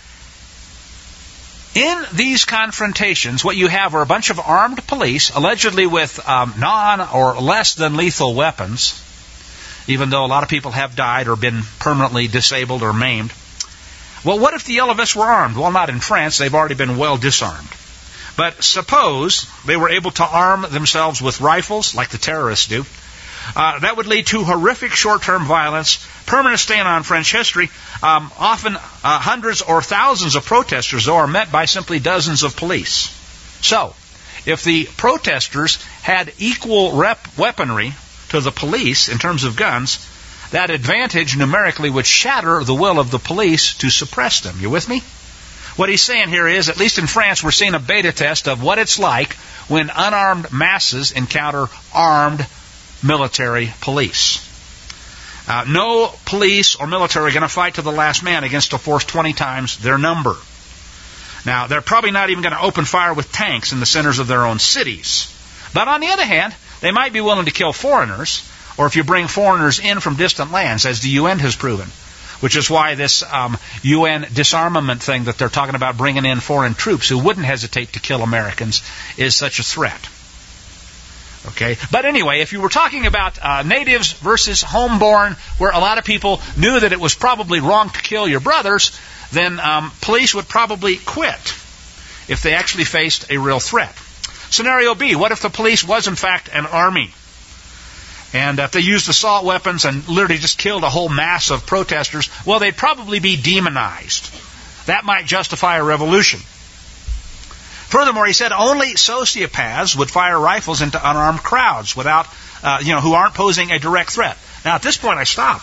Speaker 2: in these confrontations, what you have are a bunch of armed police, allegedly with um, non or less than lethal weapons, even though a lot of people have died or been permanently disabled or maimed. Well, what if the yellow vests were armed? Well, not in France. They've already been well disarmed. But suppose they were able to arm themselves with rifles, like the terrorists do. Uh, that would lead to horrific short-term violence, permanent stain on French history. Um, often uh, hundreds or thousands of protesters, though, are met by simply dozens of police. So, if the protesters had equal rep- weaponry to the police in terms of guns, that advantage numerically would shatter the will of the police to suppress them. You with me? What he's saying here is, at least in France, we're seeing a beta test of what it's like when unarmed masses encounter armed military police. Uh, no police or military are going to fight to the last man against a force twenty times their number. Now, they're probably not even going to open fire with tanks in the centers of their own cities. But on the other hand, they might be willing to kill foreigners, or if you bring foreigners in from distant lands, as the U N has proven, which is why this um, U N disarmament thing that they're talking about bringing in foreign troops who wouldn't hesitate to kill Americans is such a threat. Okay, but anyway, if you were talking about uh, natives versus homeborn, where a lot of people knew that it was probably wrong to kill your brothers, then um, police would probably quit if they actually faced a real threat. Scenario B, what if the police was in fact an army? And if they used assault weapons and literally just killed a whole mass of protesters, well, they'd probably be demonized. That might justify a revolution. Furthermore, he said only sociopaths would fire rifles into unarmed crowds without, uh, you know, who aren't posing a direct threat. Now, at this point, I stop.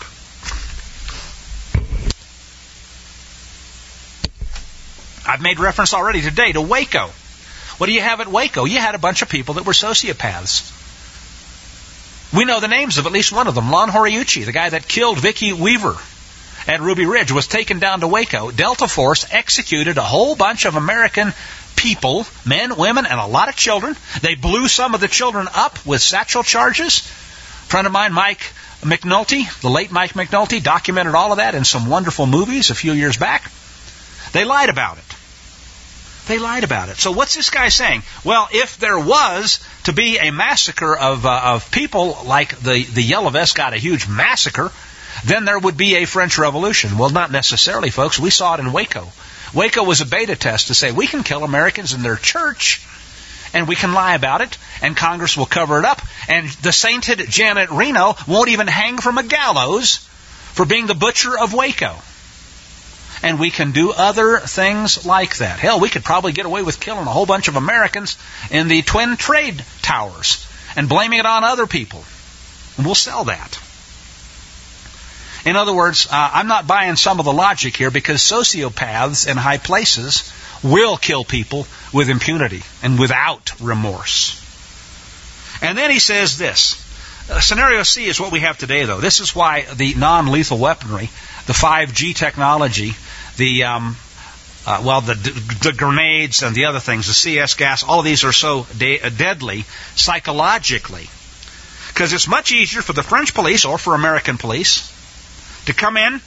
Speaker 2: I've made reference already today to Waco. What do you have at Waco? You had a bunch of people that were sociopaths. We know the names of at least one of them. Lon Horiuchi, the guy that killed Vicki Weaver at Ruby Ridge, was taken down to Waco. Delta Force executed a whole bunch of American people, men, women, and a lot of children. They blew some of the children up with satchel charges. A friend of mine, Mike McNulty, the late Mike McNulty, documented all of that in some wonderful movies a few years back. They lied about it. They lied about it. So what's this guy saying? Well, if there was to be a massacre of uh, of people like the, the Yellow Vests got a huge massacre, then there would be a French Revolution. Well, not necessarily, folks. We saw it in Waco. Waco was a beta test to say we can kill Americans in their church, and we can lie about it, and Congress will cover it up, and the sainted Janet Reno won't even hang from a gallows for being the butcher of Waco. And we can do other things like that. Hell, we could probably get away with killing a whole bunch of Americans in the Twin Trade Towers and blaming it on other people. And we'll sell that. In other words, uh, I'm not buying some of the logic here, because sociopaths in high places will kill people with impunity and without remorse. And then he says this. Uh, scenario C is what we have today, though. This is why the non-lethal weaponry, the five G technology, the um, uh, well, the, the grenades and the other things, the C S gas, all of these are so de- uh, deadly psychologically. Because it's much easier for the French police or for American police to come in,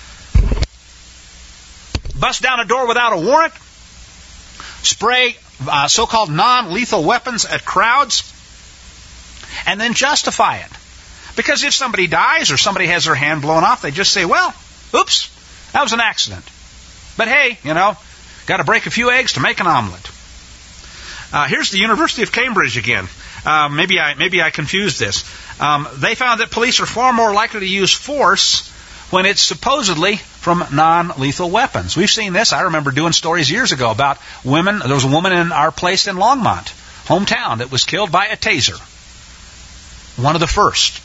Speaker 2: bust down a door without a warrant, spray uh, so-called non-lethal weapons at crowds, and then justify it. Because if somebody dies or somebody has their hand blown off, they just say, well, oops, that was an accident. But hey, you know, got to break a few eggs to make an omelet. Uh, here's the University of Cambridge again. Uh, maybe I maybe I confused this. Um, they found that police are far more likely to use force when it's supposedly from non-lethal weapons. We've seen this. I remember doing stories years ago about women. There was a woman in our place in Longmont, hometown, that was killed by a taser. One of the first.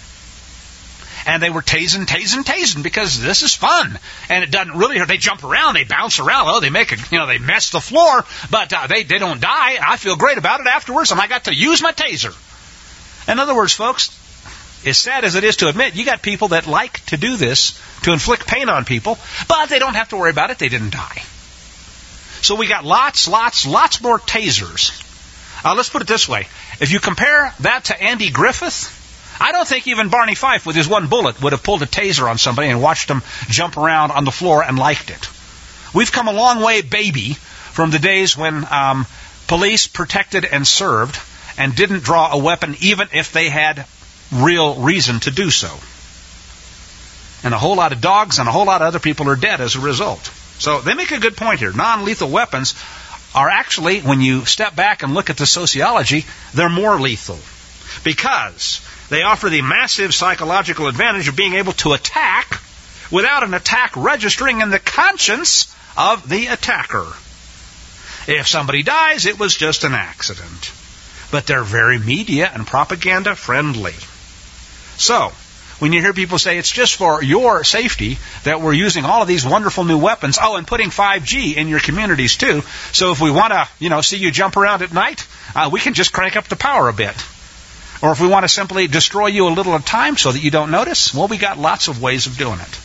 Speaker 2: And they were tasing, tasing, tasing because this is fun. And it doesn't really hurt. They jump around, they bounce around. Oh, they make a, you know, they mess the floor, but uh, they, they don't die. I feel great about it afterwards, and I got to use my taser. In other words, folks, as sad as it is to admit, you got people that like to do this to inflict pain on people, but they don't have to worry about it. They didn't die. So we got lots, lots, lots more tasers. Uh, let's put it this way. If you compare that to Andy Griffith, I don't think even Barney Fife with his one bullet would have pulled a taser on somebody and watched them jump around on the floor and liked it. We've come a long way, baby, from the days when um, police protected and served and didn't draw a weapon even if they had real reason to do so. And a whole lot of dogs and a whole lot of other people are dead as a result. So they make a good point here. Non-lethal weapons are actually, when you step back and look at the sociology, they're more lethal. Because they offer the massive psychological advantage of being able to attack without an attack registering in the conscience of the attacker. If somebody dies, it was just an accident. But they're very media and propaganda friendly. So, when you hear people say it's just for your safety that we're using all of these wonderful new weapons, oh, and putting five G in your communities too, so if we want to, you know, see you jump around at night, uh, we can just crank up the power a bit. Or if we want to simply destroy you a little at a time so that you don't notice, well, we got lots of ways of doing it.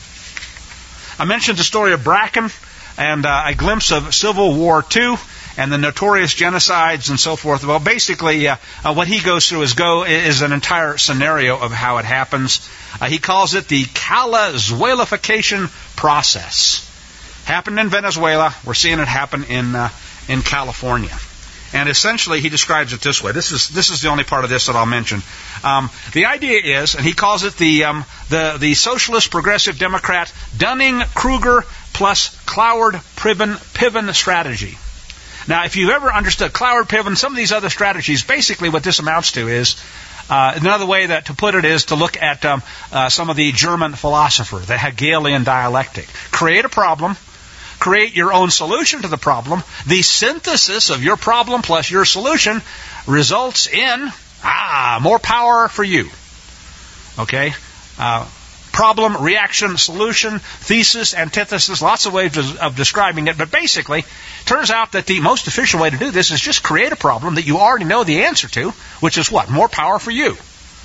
Speaker 2: I mentioned the story of Bracken and uh, a glimpse of Civil War Two and the notorious genocides and so forth. Well, basically, uh, uh, what he goes through is go is an entire scenario of how it happens. Uh, he calls it the Calazuelification process. Happened in Venezuela. We're seeing it happen in uh, in California. And essentially, he describes it this way. This is this is the only part of this that I'll mention. Um, the idea is, and he calls it the um, the the socialist progressive Democrat Dunning-Kruger plus Cloward-Piven strategy. Now, if you've ever understood Cloward-Piven, some of these other strategies, basically what this amounts to is, uh, another way that to put it is to look at um, uh, some of the German philosopher, the Hegelian dialectic. Create a problem. Create your own solution to the problem. The synthesis of your problem plus your solution results in, ah, more power for you. Okay? Uh, problem, reaction, solution, thesis, antithesis, lots of ways of, of describing it. But basically, turns out that the most efficient way to do this is just create a problem that you already know the answer to, which is what? More power for you.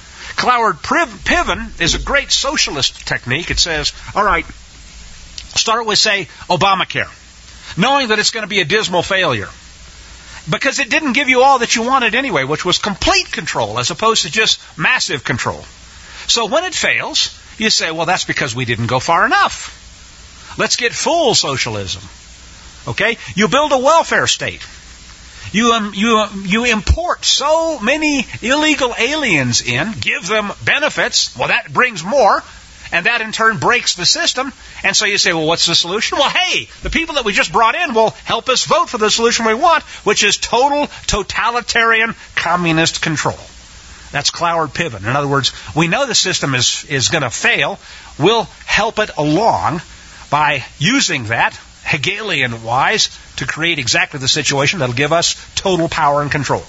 Speaker 2: Cloward-Piven is a great socialist technique. It says, all right, start with, say, Obamacare, knowing that it's going to be a dismal failure. Because it didn't give you all that you wanted anyway, which was complete control as opposed to just massive control. So when it fails, you say, well, that's because we didn't go far enough. Let's get full socialism. Okay? You build a welfare state. You, um, you, um, you import so many illegal aliens in, give them benefits. Well, that brings more. And that, in turn, breaks the system. And so you say, well, what's the solution? Well, hey, the people that we just brought in will help us vote for the solution we want, which is total totalitarian communist control. That's Cloward-Piven. In other words, we know the system is, is going to fail. We'll help it along by using that, Hegelian-wise, to create exactly the situation that will give us total power and control.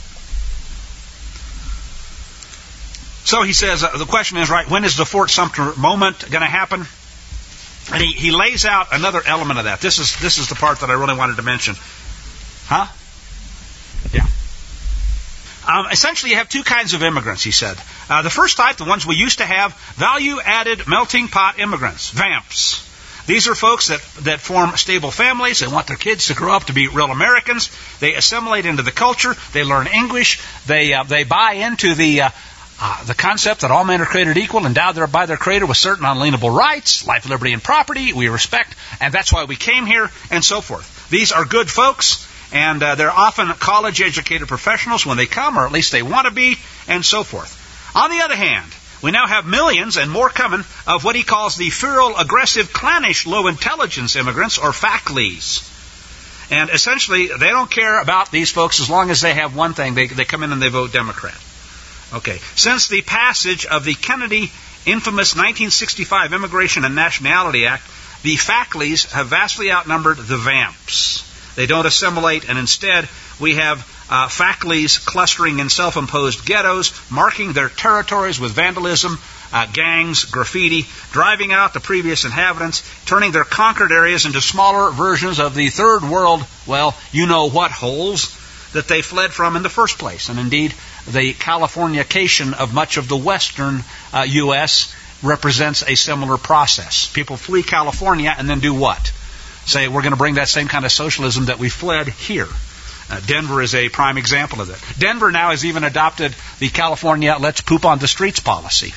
Speaker 2: So he says, uh, the question is, right, when is the Fort Sumter moment going to happen? And he, he lays out another element of that. This is this is the part that I really wanted to mention. Huh? Yeah. Um, essentially, you have two kinds of immigrants, he said. Uh, the first type, the ones we used to have, value-added melting pot immigrants, vamps. These are folks that, that form stable families. They want their kids to grow up to be real Americans. They assimilate into the culture. They learn English. They uh, they buy into the uh, uh, the concept that all men are created equal, endowed by their Creator with certain unalienable rights, life, liberty, and property. We respect, and that's why we came here, and so forth. These are good folks. And uh, they're often college-educated professionals when they come, or at least they want to be, and so forth. On the other hand, we now have millions, and more coming, of what he calls the feral, aggressive, clannish, low-intelligence immigrants, or F A C Ls. And essentially, they don't care about these folks as long as they have one thing. They, they come in and they vote Democrat. Okay. Since the passage of the Kennedy infamous nineteen sixty-five Immigration and Nationality Act, the F A C Ls have vastly outnumbered the vamps. They don't assimilate, and instead we have uh, F A C Ls clustering in self-imposed ghettos, marking their territories with vandalism, uh, gangs, graffiti, driving out the previous inhabitants, turning their conquered areas into smaller versions of the third world, well, you know what holes that they fled from in the first place. And indeed, the Californication of much of the western uh, U S represents a similar process. People flee California and then do what? Say, we're going to bring that same kind of socialism that we fled here. Uh, Denver is a prime example of it. Denver now has even adopted the California let's poop on the streets policy.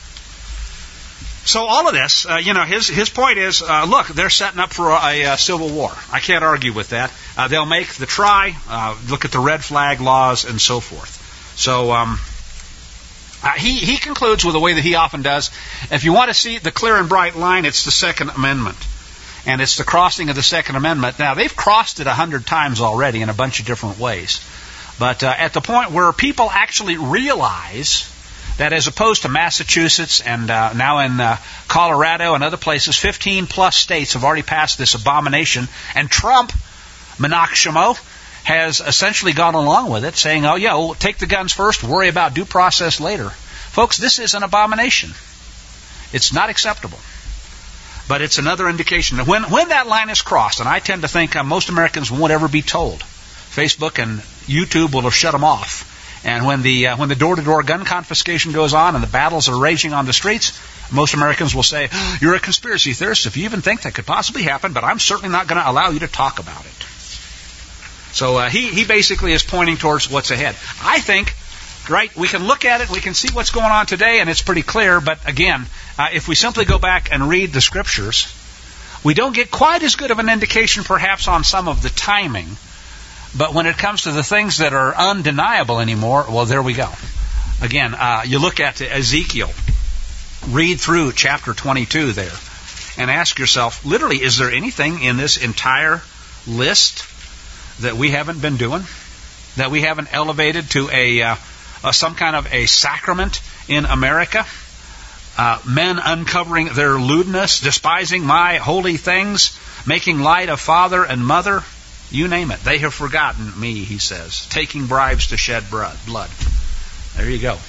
Speaker 2: So all of this, uh, you know, his his point is, uh, look, they're setting up for a, a civil war. I can't argue with that. Uh, they'll make the try, uh, look at the red flag laws and so forth. So um, uh, he, he concludes with the way that he often does. If you want to see the clear and bright line, it's the Second Amendment. And it's the crossing of the Second Amendment. Now, they've crossed it a hundred times already in a bunch of different ways. But uh, at the point where people actually realize that as opposed to Massachusetts and uh, now in uh, Colorado and other places, fifteen plus states have already passed this abomination. And Trump, Menach Shemo, has essentially gone along with it, saying, oh, yeah, we'll take the guns first, worry about due process later. Folks, this is an abomination. It's not acceptable. But it's another indication that when, when that line is crossed, and I tend to think uh, most Americans won't ever be told. Facebook and YouTube will have shut them off. And when the uh, when the door-to-door gun confiscation goes on and the battles are raging on the streets, most Americans will say, you're a conspiracy theorist if you even think that could possibly happen, but I'm certainly not going to allow you to talk about it. So uh, he, he basically is pointing towards what's ahead. I think, right, we can look at it, we can see what's going on today, and it's pretty clear, but again, Uh, if we simply go back and read the Scriptures, we don't get quite as good of an indication perhaps on some of the timing. But when it comes to the things that are undeniable anymore, well, there we go. Again, uh, you look at Ezekiel, read through chapter twenty-two there, and ask yourself, literally, is there anything in this entire list that we haven't been doing? That we haven't elevated to a, uh, a some kind of a sacrament in America? Uh, men uncovering their lewdness, despising my holy things, making light of father and mother, you name it. They have forgotten me, he says, taking bribes to shed blood. There you go.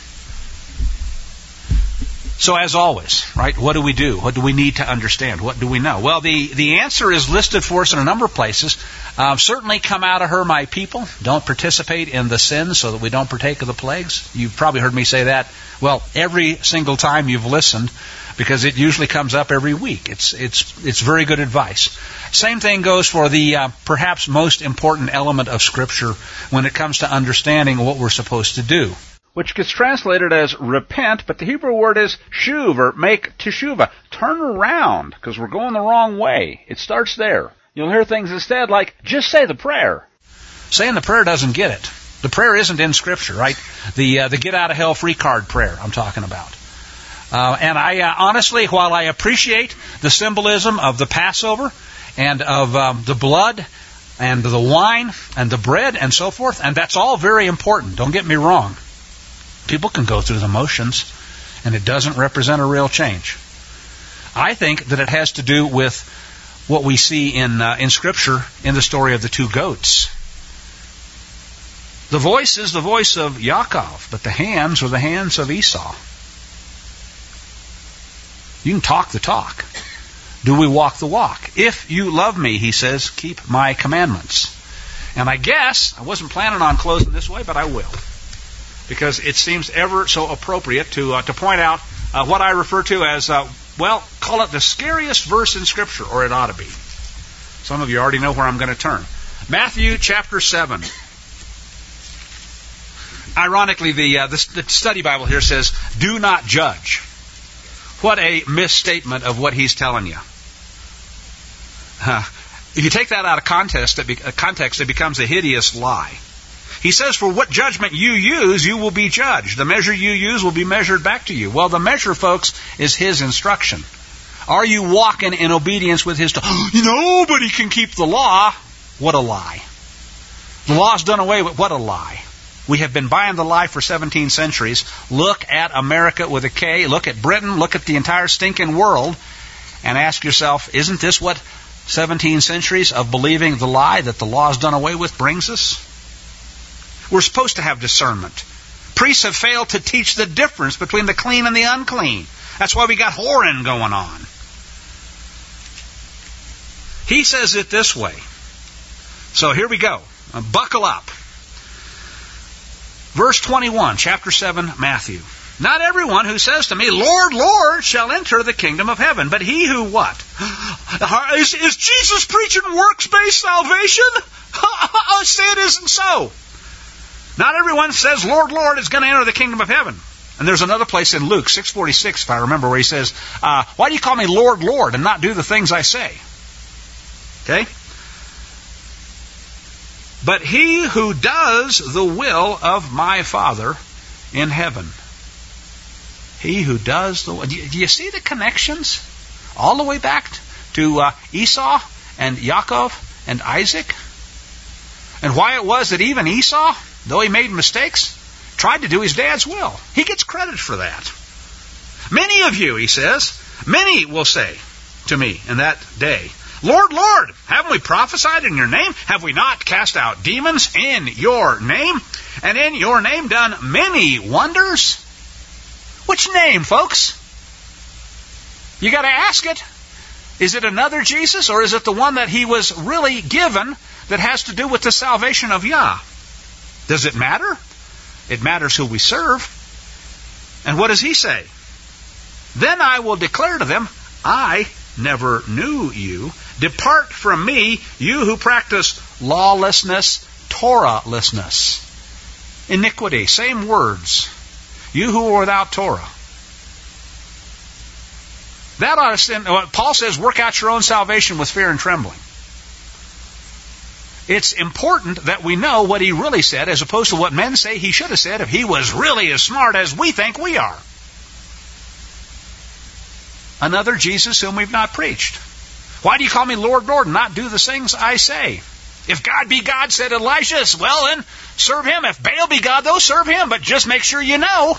Speaker 2: So as always, right, what do we do? What do we need to understand? What do we know? Well, the, the answer is listed for us in a number of places. Uh, certainly come out of her, my people. Don't participate in the sins so that we don't partake of the plagues. You've probably heard me say that, well, every single time you've listened, because it usually comes up every week. It's it's it's very good advice. Same thing goes for the uh, perhaps most important element of Scripture when it comes to understanding what we're supposed to do,
Speaker 1: which gets translated as repent, but the Hebrew word is shuv, or make teshuvah. Turn around, because we're going the wrong way. It starts there. You'll hear things instead like, just say the prayer.
Speaker 2: Saying the prayer doesn't get it. The prayer isn't in Scripture, right? The uh, the get out of hell free card prayer I'm talking about. Uh, and I uh, honestly, while I appreciate the symbolism of the Passover and of um, the blood and the wine and the bread and so forth, and that's all very important, don't get me wrong. People can go through the motions, and it doesn't represent a real change. I think that it has to do with what we see in uh, in Scripture in the story of the two goats. The voice is the voice of Yaakov, but the hands are the hands of Esau. You can talk the talk. Do we walk the walk? If you love me, he says, keep my commandments. And I guess, I wasn't planning on closing this way, but I will. because it seems ever so appropriate to uh, to point out uh, what I refer to as, uh, well, call it the scariest verse in Scripture, or it ought to be. Some of you already know where I'm going to turn. Matthew chapter seven. Ironically, the, uh, the the study Bible here says, "Do not judge." What a misstatement of what he's telling you. Uh, if you take that out of context, it, be, uh, context, it becomes a hideous lie. He says, "For what judgment you use, you will be judged. The measure you use will be measured back to you." Well, the measure, folks, is his instruction. Are you walking in obedience with his? T- Nobody can keep the law. What a lie. The law's done away with. What a lie. We have been buying the lie for seventeen centuries. Look at America with a K. Look at Britain. Look at the entire stinking world. And ask yourself, isn't this what seventeen centuries of believing the lie that the law is done away with brings us? We're supposed to have discernment. Priests have failed to teach the difference between the clean and the unclean. That's why we got whoring going on. He says it this way. So here we go. Buckle up. Verse twenty-one, chapter seven, Matthew. "Not everyone who says to me, 'Lord, Lord,' shall enter the kingdom of heaven, but he who" what? Is, is Jesus preaching works-based salvation? Say it isn't so. Not everyone says, 'Lord, Lord,' is going to enter the kingdom of heaven. And there's another place in Luke six forty-six, if I remember, where he says, uh, "Why do you call me Lord, Lord, and not do the things I say?" Okay? "But he who does the will of my Father in heaven." He who does the will. Do you see the connections? All the way back to uh, Esau and Yaakov and Isaac. And why it was that even Esau, though he made mistakes, tried to do his dad's will. He gets credit for that. "Many of you," he says, "many will say to me in that day, 'Lord, Lord, haven't we prophesied in your name? Have we not cast out demons in your name? And in your name done many wonders?'" Which name, folks? You got to ask it. Is it another Jesus, or is it the one that he was really given that has to do with the salvation of Yah? Does it matter? It matters who we serve. And what does he say? "Then I will declare to them, 'I never knew you. Depart from me, you who practice lawlessness,'" Torahlessness. Iniquity, same words. "You who are without Torah." That ought to stand, Paul says, work out your own salvation with fear and trembling. It's important that we know what he really said, as opposed to what men say he should have said if he was really as smart as we think we are. Another Jesus whom we've not preached. "Why do you call me Lord, Lord, and not do the things I say? If God be God," said Elijah, "well then, serve him. If Baal be God, though, serve him. But just make sure you know."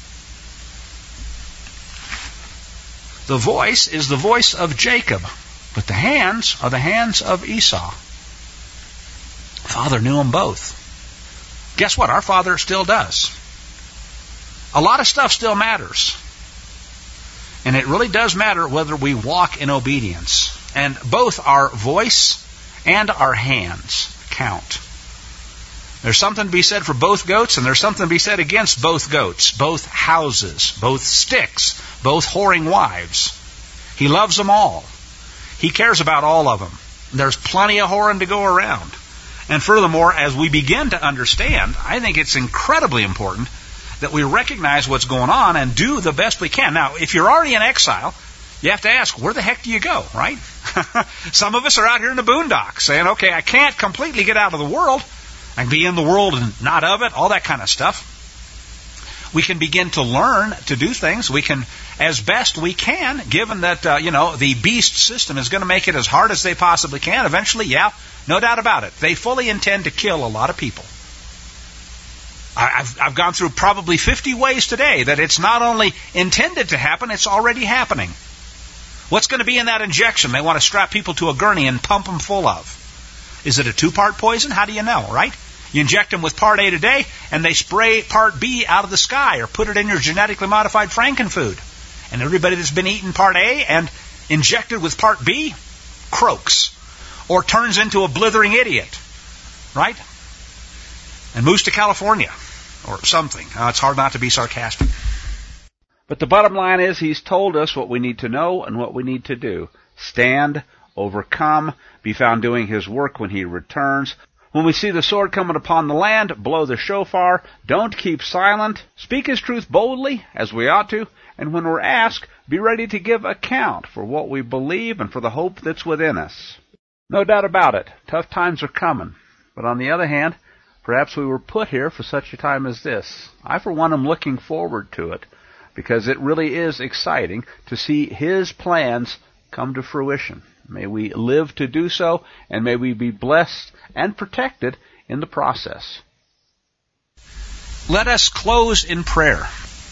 Speaker 2: The voice is the voice of Jacob, but the hands are the hands of Esau. Father knew them both. Guess what? Our Father still does. A lot of stuff still matters. And it really does matter whether we walk in obedience. And both our voice and our hands count. There's something to be said for both goats, and there's something to be said against both goats, both houses, both sticks, both whoring wives. He loves them all. He cares about all of them. There's plenty of whoring to go around. And furthermore, as we begin to understand, I think it's incredibly important that we recognize what's going on and do the best we can. Now, if you're already in exile, you have to ask, where the heck do you go, right? Some of us are out here in the boondocks saying, okay, I can't completely get out of the world. I can be in the world and not of it, all that kind of stuff. We can begin to learn to do things. We can, as best we can, given that, uh, you know, the beast system is going to make it as hard as they possibly can. Eventually, yeah, no doubt about it. They fully intend to kill a lot of people. I've, I've gone through probably fifty ways today that it's not only intended to happen, it's already happening. What's going to be in that injection they want to strap people to a gurney and pump them full of? Is it a two-part poison? How do you know, right? You inject them with part A today, and they spray part B out of the sky or put it in your genetically modified frankenfood. And everybody that's been eating part A and injected with part B croaks or turns into a blithering idiot, right? And moves to California. or something. Uh, it's hard not to be sarcastic.
Speaker 1: But the bottom line is he's told us what we need to know and what we need to do. Stand, overcome, be found doing his work when he returns. When we see the sword coming upon the land, blow the shofar. Don't keep silent. Speak his truth boldly, as we ought to. And when we're asked, be ready to give account for what we believe and for the hope that's within us. No doubt about it, tough times are coming. But on the other hand, perhaps we were put here for such a time as this. I, for one, am looking forward to it, because it really is exciting to see his plans come to fruition. May we live to do so, and may we be blessed and protected in the process.
Speaker 2: Let us close in prayer.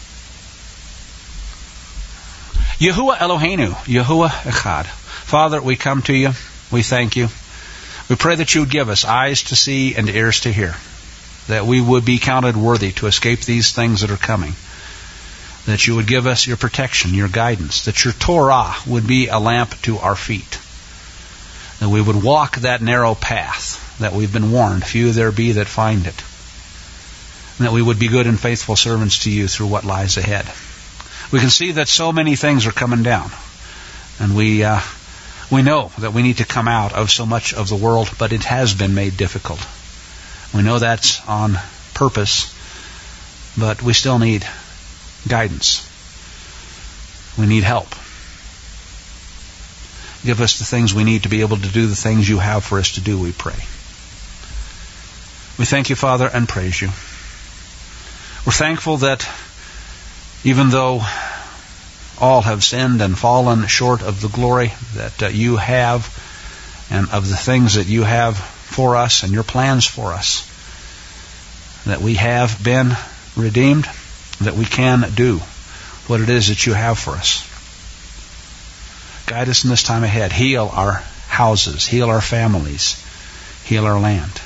Speaker 2: Yahuwah Eloheinu, Yahuwah Echad. Father, we come to you. We thank you. We pray that you would give us eyes to see and ears to hear, that we would be counted worthy to escape these things that are coming, that you would give us your protection, your guidance, that your Torah would be a lamp to our feet, that we would walk that narrow path that we've been warned, few there be that find it, and that we would be good and faithful servants to you through what lies ahead. We can see that so many things are coming down, and we uh, we know that we need to come out of so much of the world, but it has been made difficult. We know that's on purpose, but we still need guidance. We need help. Give us the things we need to be able to do the things you have for us to do, we pray. We thank you, Father, and praise you. We're thankful that even though all have sinned and fallen short of the glory that uh, you have and of the things that you have for us and your plans for us, that we have been redeemed, that we can do what it is that you have for us. Guide us in this time ahead. Heal our houses. Heal our families. Heal our land.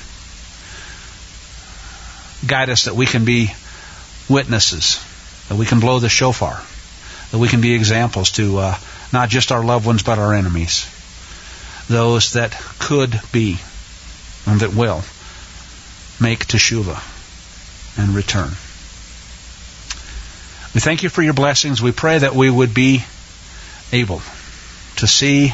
Speaker 2: Guide us that we can be witnesses, that we can blow the shofar, that we can be examples to uh, not just our loved ones but our enemies, those that could be and that will make teshuvah and return. We thank you for your blessings. We pray that we would be able to see,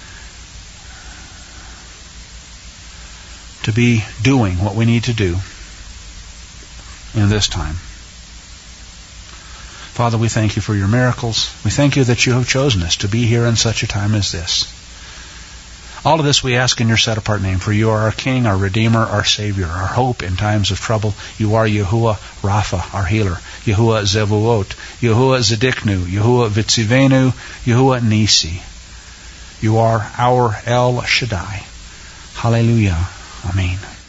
Speaker 2: to be doing what we need to do in this time. Father, we thank you for your miracles. We thank you that you have chosen us to be here in such a time as this. All of this we ask in your set-apart name, for you are our King, our Redeemer, our Savior, our hope in times of trouble. You are Yahuwah Rapha, our healer, Yahuwah Zevuot, Yahuwah Zediknu, Yahuwah Vitzivenu, Yahuwah Nisi. You are our El Shaddai. Hallelujah. Amen.